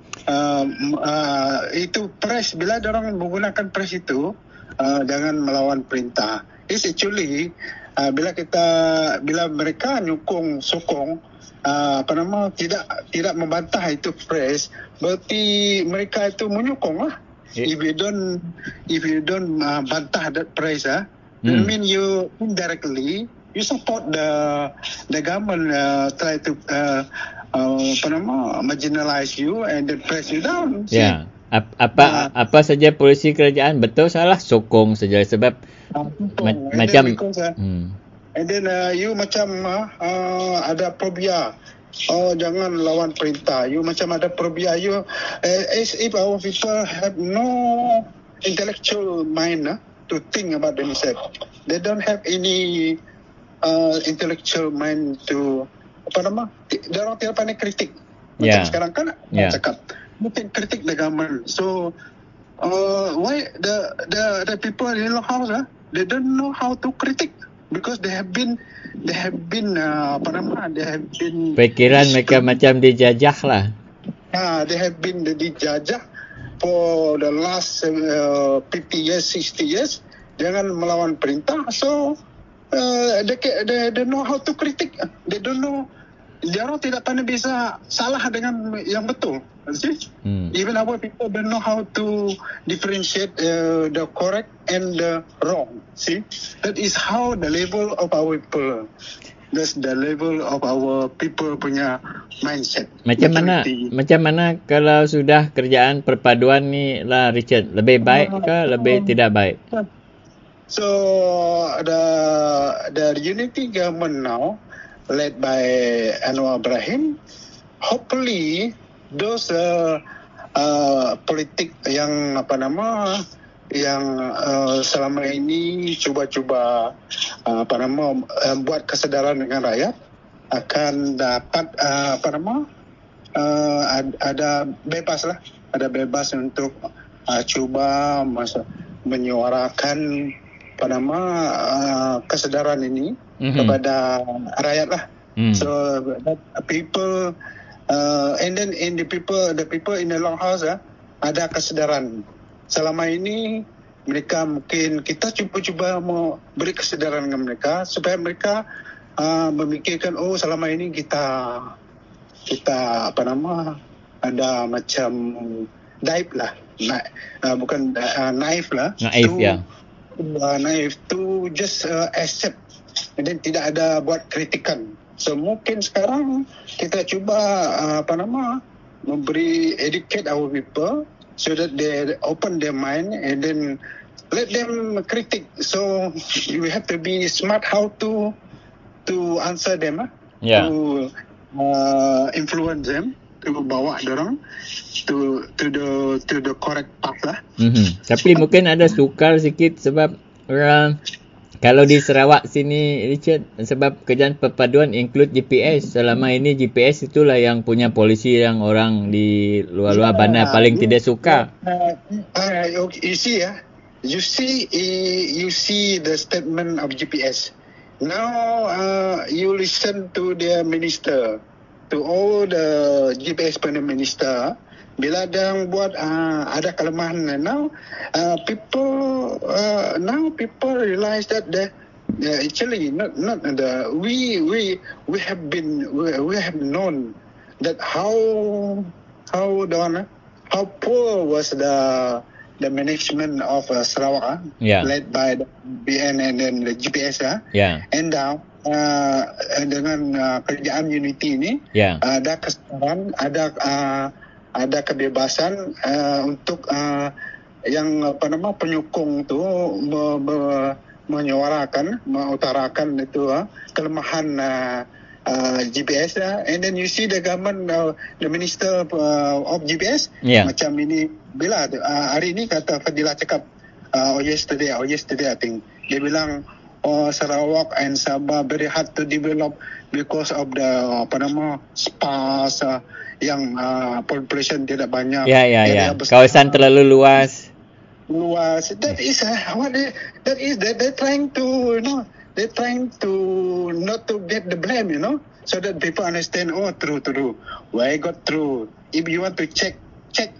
Uh, uh, itu press, bila orang menggunakan press itu uh, jangan melawan perintah. It's actually uh, bila kita bila mereka nyukung sokong uh, apa nama tidak tidak membantah itu press, berarti mereka itu menyokong lah. Yeah. If you don't if you don't uh, bantah that press, ah, uh, that hmm. mean you indirectly you support the the government uh, try to uh, uh, apa nama marginalize you and then press you down. Ya. Yeah. Ap- apa uh, apa saja polisi kerajaan betul salah sokong saja sebab uh, ma- macam because, uh, hmm. and then uh, you macam uh, uh, ada phobia. Oh, jangan lawan perintah. You macam ada phobia. You uh, as if our people have no intellectual mind uh, to think about themselves. They don't have any uh, intellectual mind to apa nama? Dia orang tidak pandai kritik. Macam yeah. sekarang kan yeah. cakap mungkin kritik the government. So uh, why the the the people in the house uh, they don't know how to critic because they have been they have been uh, apa nama they have been pikiran mereka macam dijajah lah. Ah, they have been dijajah for the last uh, fifty years, sixty years. Jangan melawan perintah. So uh, they, they they know how to critic. They don't know. Dia orang tidak pandai bisa salah dengan yang betul. See? Hmm. Even our people don't know how to differentiate uh, the correct and the wrong. See? That is how the level of our people. That's the level of our people punya mindset. Macam mana? Macam mana kalau sudah kerjaan perpaduan ni lah Richard? Lebih baik ke lebih uh, tidak baik? So the the unity government now led by Anwar Ibrahim, hopefully those uh, uh, politik yang apa nama yang uh, selama ini cuba-cuba uh, apa nama uh, buat kesedaran dengan rakyat akan dapat uh, apa nama uh, ada bebas lah, ada bebas untuk uh, cuba masuk menyuarakan apa nama uh, kesedaran ini mm-hmm. kepada rakyat lah. Mm. So that people uh, and then in the people the people in the longhouse uh, ada kesedaran. Selama ini mereka mungkin kita cuba-cuba mau beri kesedaran dengan mereka supaya mereka uh, memikirkan oh selama ini kita kita apa nama ada macam naif lah, Na, uh, bukan uh, naif lah. Naif to, ya. Uh, naif to just uh, accept and then tidak ada buat kritikan. So mungkin sekarang kita cuba uh, apa nama memberi educate our people so that they open their mind and then let them critic. So you have to be smart how to to answer them, uh, yeah. to uh, influence them, to bawa dorang to to the to the correct path lah. Mm-hmm. Tapi mungkin ada sukar sikit sebab orang kalau di Sarawak sini Richard, sebab kerjaan perpaduan include G P S. Selama ini G P S itulah yang punya polisi yang orang di luar-luar yeah, bandar paling you, tidak suka. Uh, uh, you see ya, uh, you see uh, you see the statement of G P S. Now uh, you listen to their minister, to all the G P S punya minister. Bila dia buat uh, ada kelemahan now, uh, people uh, now people realize that they uh, actually not not the we we we have been we, we have known that how how done how poor was the the management of uh, Sarawak uh, yeah. led by the B N and then the G P S uh, yeah. and now uh, dengan uh, kerjaan unity ini yeah. uh, ada kesetaraan, ada uh, ada kebebasan uh, untuk uh, yang apa nama penyokong tu me, me, menyuarakan, mengutarakan itu uh, kelemahan uh, uh, G P S lah, and then you see the government, uh, the minister uh, of G P S, yeah. macam ini, bila uh, hari ini kata Fadilah cakap, uh, oh yesterday, oh yesterday I think, dia bilang, oh Sarawak and Sabah very hard to develop because of the, apa nama, sparse, uh, yang uh, population tidak banyak. Ya, ya, ya. Kawasan terlalu luas. Luas. That is uh, what they, that is that they're trying to, you know, they're trying to not to get the blame, you know, so that people understand. Oh, true, true. Why I got through. If you want to check, check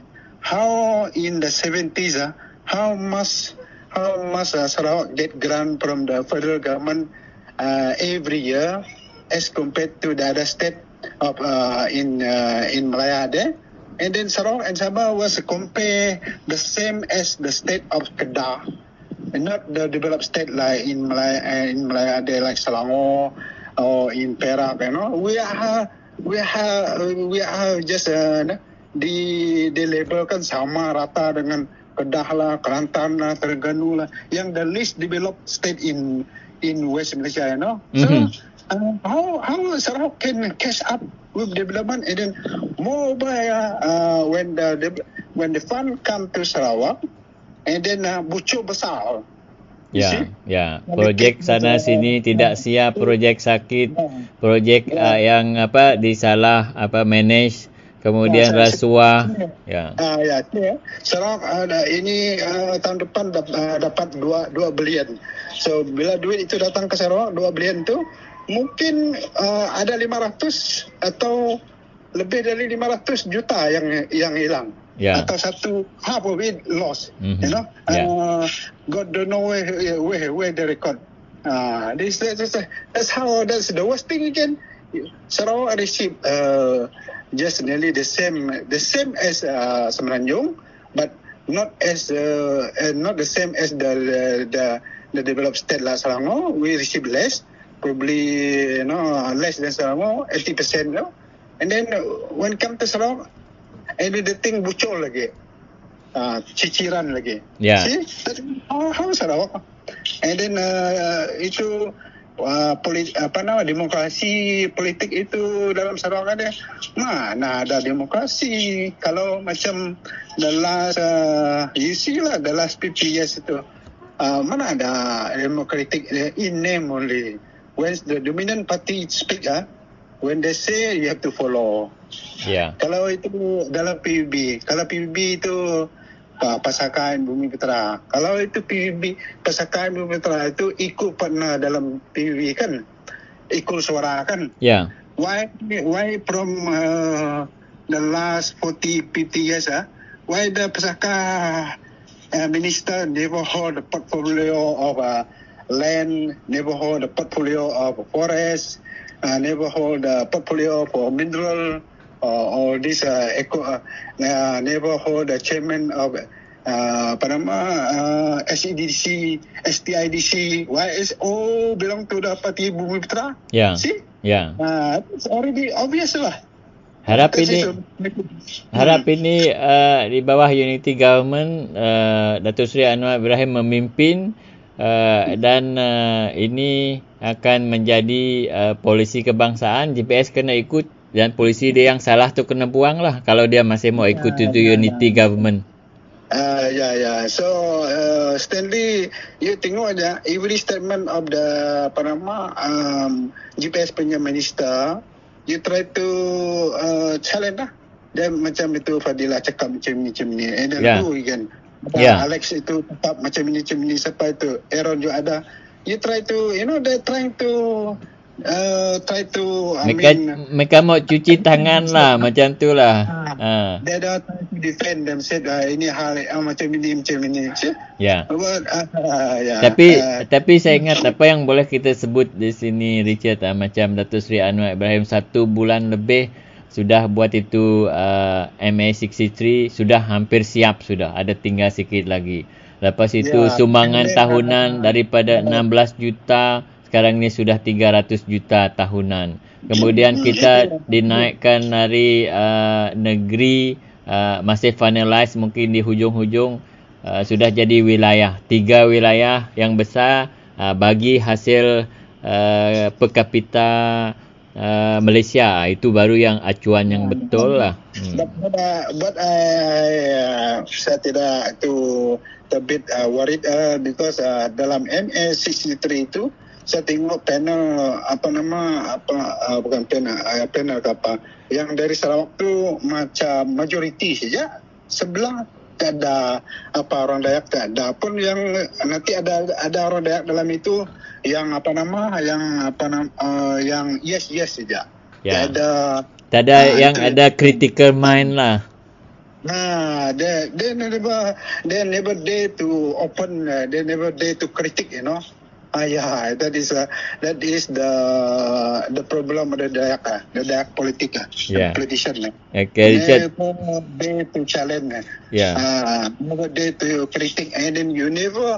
how in the seventies, uh, how much, how much uh, Sarawak get grant from the federal government uh, every year as compared to the other state of uh, in uh, in Malaya there, and then Sarawak and Sabah was compare the same as the state of Kedah, and not the developed state like in Malaya in Malaya there like Selangor or in Perak, you know. We are we are we are just uh, di di labelkan sama rata dengan Kedah lah, Kelantan lah, Terengganu lah, yang the least developed state in in West Malaysia, you know. Mm-hmm. So Uh, how how Sarawak can catch up with development, and then more by uh, when the, the when the fund come to Sarawak, and then uh, bucuk besar. Ya, ya. Projek sana sini tidak siap, projek sakit, projek uh, yang apa disalah apa manage, kemudian rasuah. Ya. Ah ya, ya. Sarawak ada ini uh, tahun depan dap, uh, dapat dua dua bilion. So bila duit itu datang ke Sarawak dua bilion tu, mungkin uh, ada lima ratus atau lebih dari lima ratus juta yang yang hilang, yeah. Atau satu half of it lost, mm-hmm. You know, yeah. uh, God don't know where where where the record. Uh, this that's, that's how that's the worst thing again. Sarawak receive uh, just nearly the same the same as uh, Semenanjung, but not as uh, uh, not the same as the the the developed state like Selangor. We receive less. Probably, you know, less than Sarawak, eighty percent, you know. And then uh, when come to Sarawak, and the thing bucol lagi, uh, ciciran lagi. Yeah. See, that's how, how Sarawak. And then uh, itu uh, polit, apa nama demokrasi politik itu dalam Sarawak ada. Mana ada demokrasi kalau macam the last, uh, you see lah, the last fifty years itu, uh, mana ada democratic uh, in name only. When the dominant party speak, ah, when they say you have to follow. Yeah. Kalau itu dalam P U B, kalau P U B itu uh, Pasakan Bumi Putera. Kalau itu P U B Pasakan Bumi Putera itu ikut partner dalam P U B kan, ikut suara kan. Yeah. Why why from uh, the last forty fifty years, ah, why the Pasaka uh, minister never hold the portfolio of uh, land, never hold a portfolio of forest, uh, never hold a portfolio for mineral, or, or this uh, eco, uh, uh, never hold a chairman of uh, apa nama uh, S E D C, S T I D C. Why is all belong to the party Bumi Putera? Yeah. See? Yeah. Uh, it's already obvious lah. Harap ini, harap ini uh, di bawah unity government, uh, Datuk Seri Anwar Ibrahim memimpin. Uh, dan uh, ini akan menjadi uh, polisi kebangsaan. G P S kena ikut, dan polisi dia yang salah tu kena buang lah kalau dia masih mau ikut uh, itu yeah, unity yeah. government. Uh, ya yeah, ya. Yeah. So uh, Stanley, you tengok aja every statement of the apa nama um, G P S punya minister, you try to uh, challenge lah. Dia macam itu Fadilah cakap macam ni macam ni. And then yeah. do again. Yeah. Alex itu tetap macam ini macam ini, siapa itu Aaron juga ada. You try to, you know, they trying to uh, try to I mereka, mean mereka mau cuci tangan lah macam tu lah. Uh. They don't try to defend them, said uh, ini hal uh, macam ini macam ini. Ya. But, uh, uh, yeah. Tapi uh, tapi saya ingat apa yang boleh kita sebut di sini, Richard, uh, macam Datuk Seri Anwar Ibrahim satu bulan lebih sudah buat itu uh, M A enam puluh tiga, sudah hampir siap, sudah ada tinggal sikit lagi. Lepas itu ya, sumbangan tahunan uh, daripada enam belas juta, sekarang ni sudah tiga ratus juta tahunan. Kemudian kita dinaikkan dari uh, negeri, uh, masih finalize mungkin di hujung-hujung, uh, sudah jadi wilayah. Tiga wilayah yang besar uh, bagi hasil uh, per kapita uh, Malaysia. Itu baru yang acuan yang betul lah. Hmm. But, but, uh, but I, uh, saya tidak tu terbit uh, worried uh, because uh, dalam M A sixty-three itu saya tengok panel apa nama apa uh, bukan panel uh, panel ke apa yang dari Sarawak tu macam majoriti saja, sebelah tak ada apa orang Dayak, tak ada pun yang nanti ada ada orang Dayak dalam itu yang apa nama yang apa nama uh, yang yes yes saja. Ya. Tak ada tak ada uh, yang itu, ada critical mind lah. Nah, they they never they never dare to open, uh, they never dare to critic, you know. Ah, yeah, that is uh, that is the the problem of the Dayak, uh, the Dayak politik, uh, yeah. the politician. Uh. Okay, Richard. Never dare to challenge. Uh. Yeah. Uh, never dare to critic, and then you never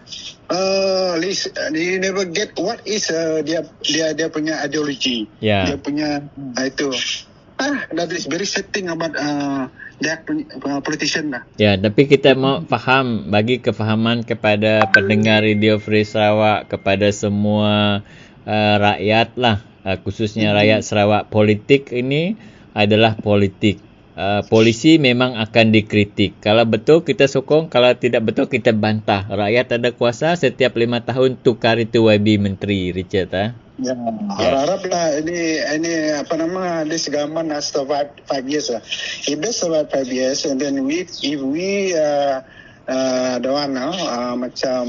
uh, list, uh, you never get what is uh, dia dia dia punya ideology. Yeah. Dia punya uh, itu. Ah, that is very sad thing about uh, Dayak uh, politician lah. Ya, tapi kita mau faham, bagi kefahaman kepada pendengar Radio Free Sarawak, kepada semua uh, rakyat lah, uh, khususnya rakyat Sarawak, politik ini adalah politik. Uh, polisi memang akan dikritik. Kalau betul kita sokong, kalau tidak betul kita bantah. Rakyat ada kuasa, setiap lima tahun tukar itu Y B Menteri, Richard. Ha? Ya, harap-haraplah ini ini apa nama this government has survived five years lah. If they survive five years and then we if we uh, uh, doan uh, macam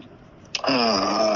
uh,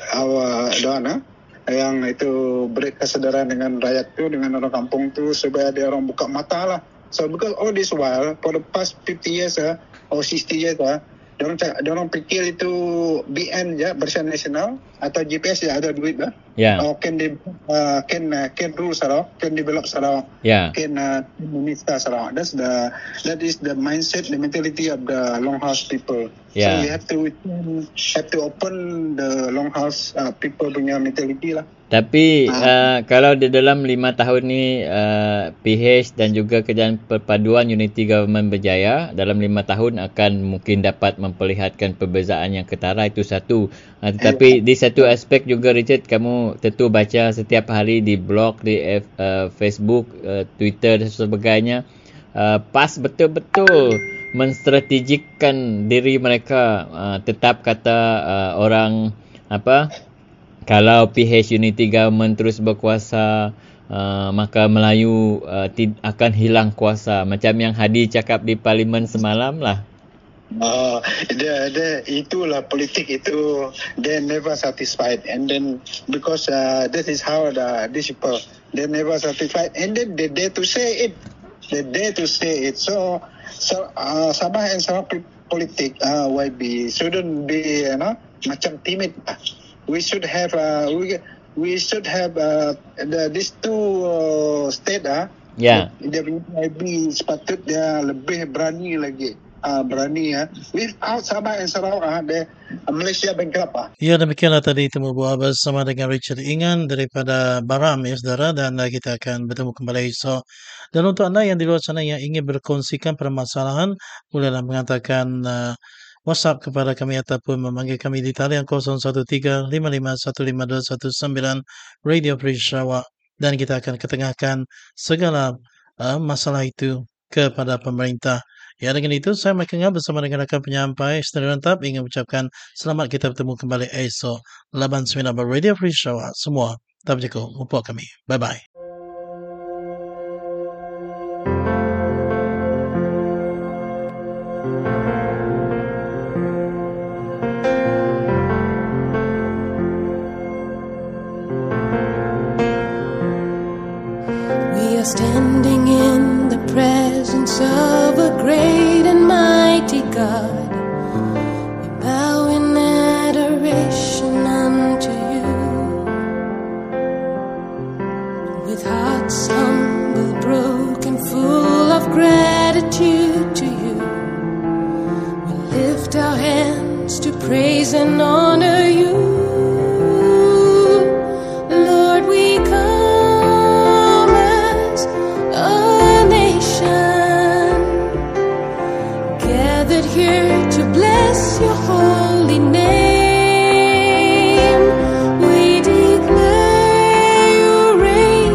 our doan yang itu beri kesedaran dengan rakyat tu, dengan orang kampung tu, supaya dia orang buka mata lah. So because all this while for the past fifty years uh, or sixty years uh, Diorang, diorang fikir itu B N je, Barisan Nasional, atau G P S je ada duit lah. Yeah. Oh, can they, uh, can uh, can rule Sarawak, can develop Sarawak, yeah. can uh, minister Sarawak. That's the that is the mindset, the mentality of the Longhouse people. Yeah. So you have to have to open the Longhouse uh, people punya mentality lah. Tapi uh. Uh, kalau di dalam lima tahun ni uh, P H dan juga kerajaan perpaduan Unity Government berjaya, dalam lima tahun akan mungkin dapat memperlihatkan perbezaan yang ketara, itu satu. Uh, tetapi di satu aspek juga, Richard, kamu tentu baca setiap hari di blog, di F, uh, Facebook, uh, Twitter dan sebagainya. Uh, PAS betul-betul menstrategikkan diri mereka. Uh, tetap kata uh, orang apa, kalau P H Unity Government terus berkuasa, uh, maka Melayu uh, tid- akan hilang kuasa. Macam yang Hadi cakap di Parlimen semalam lah. Uh, dia, dia, itulah politik itu, they never satisfied, and then because uh, that is how the these people, they never satisfied, and then they dare to say it, they dare to say it. So, so uh, Sabah and Sarawak politik uh, Y B shouldn't be, you know, macam timid. We should have uh, we we should have uh, the these two uh, state ah. Uh, yeah. Dia punya Y B sepatutnya lebih berani lagi. Uh, berani ya. Without Sabah dan Sarawak ah, uh, Malaysia bankrupt ah. Ya, demikianlah tadi temu buah bersama dengan Richard Ingan daripada Baram, ya saudara, dan uh, kita akan bertemu kembali esok. Dan untuk anda yang di luar sana yang ingin berkongsikan permasalahan, bolehlah mengatakan uh, WhatsApp kepada kami ataupun memanggil kami di talian kosong satu tiga lima lima satu lima dua satu sembilan Radio Free Sarawak, dan kita akan ketengahkan segala uh, masalah itu kepada pemerintah. Ya, dengan itu saya Mike Ngah bersama dengan rakan penyampai Seri Rantap ingin mengucapkan selamat kita bertemu kembali esok lapan sembilan Radio Free Sarawak. Semua tak berjaya upok kami. Bye bye. We are standing in the presence of a great and mighty God. We bow in adoration unto you. With hearts humble, broken, full of gratitude to you, we lift our hands to praise and honor you. Lord, we come here to bless your holy name. We declare you reign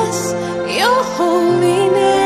bless your holy name.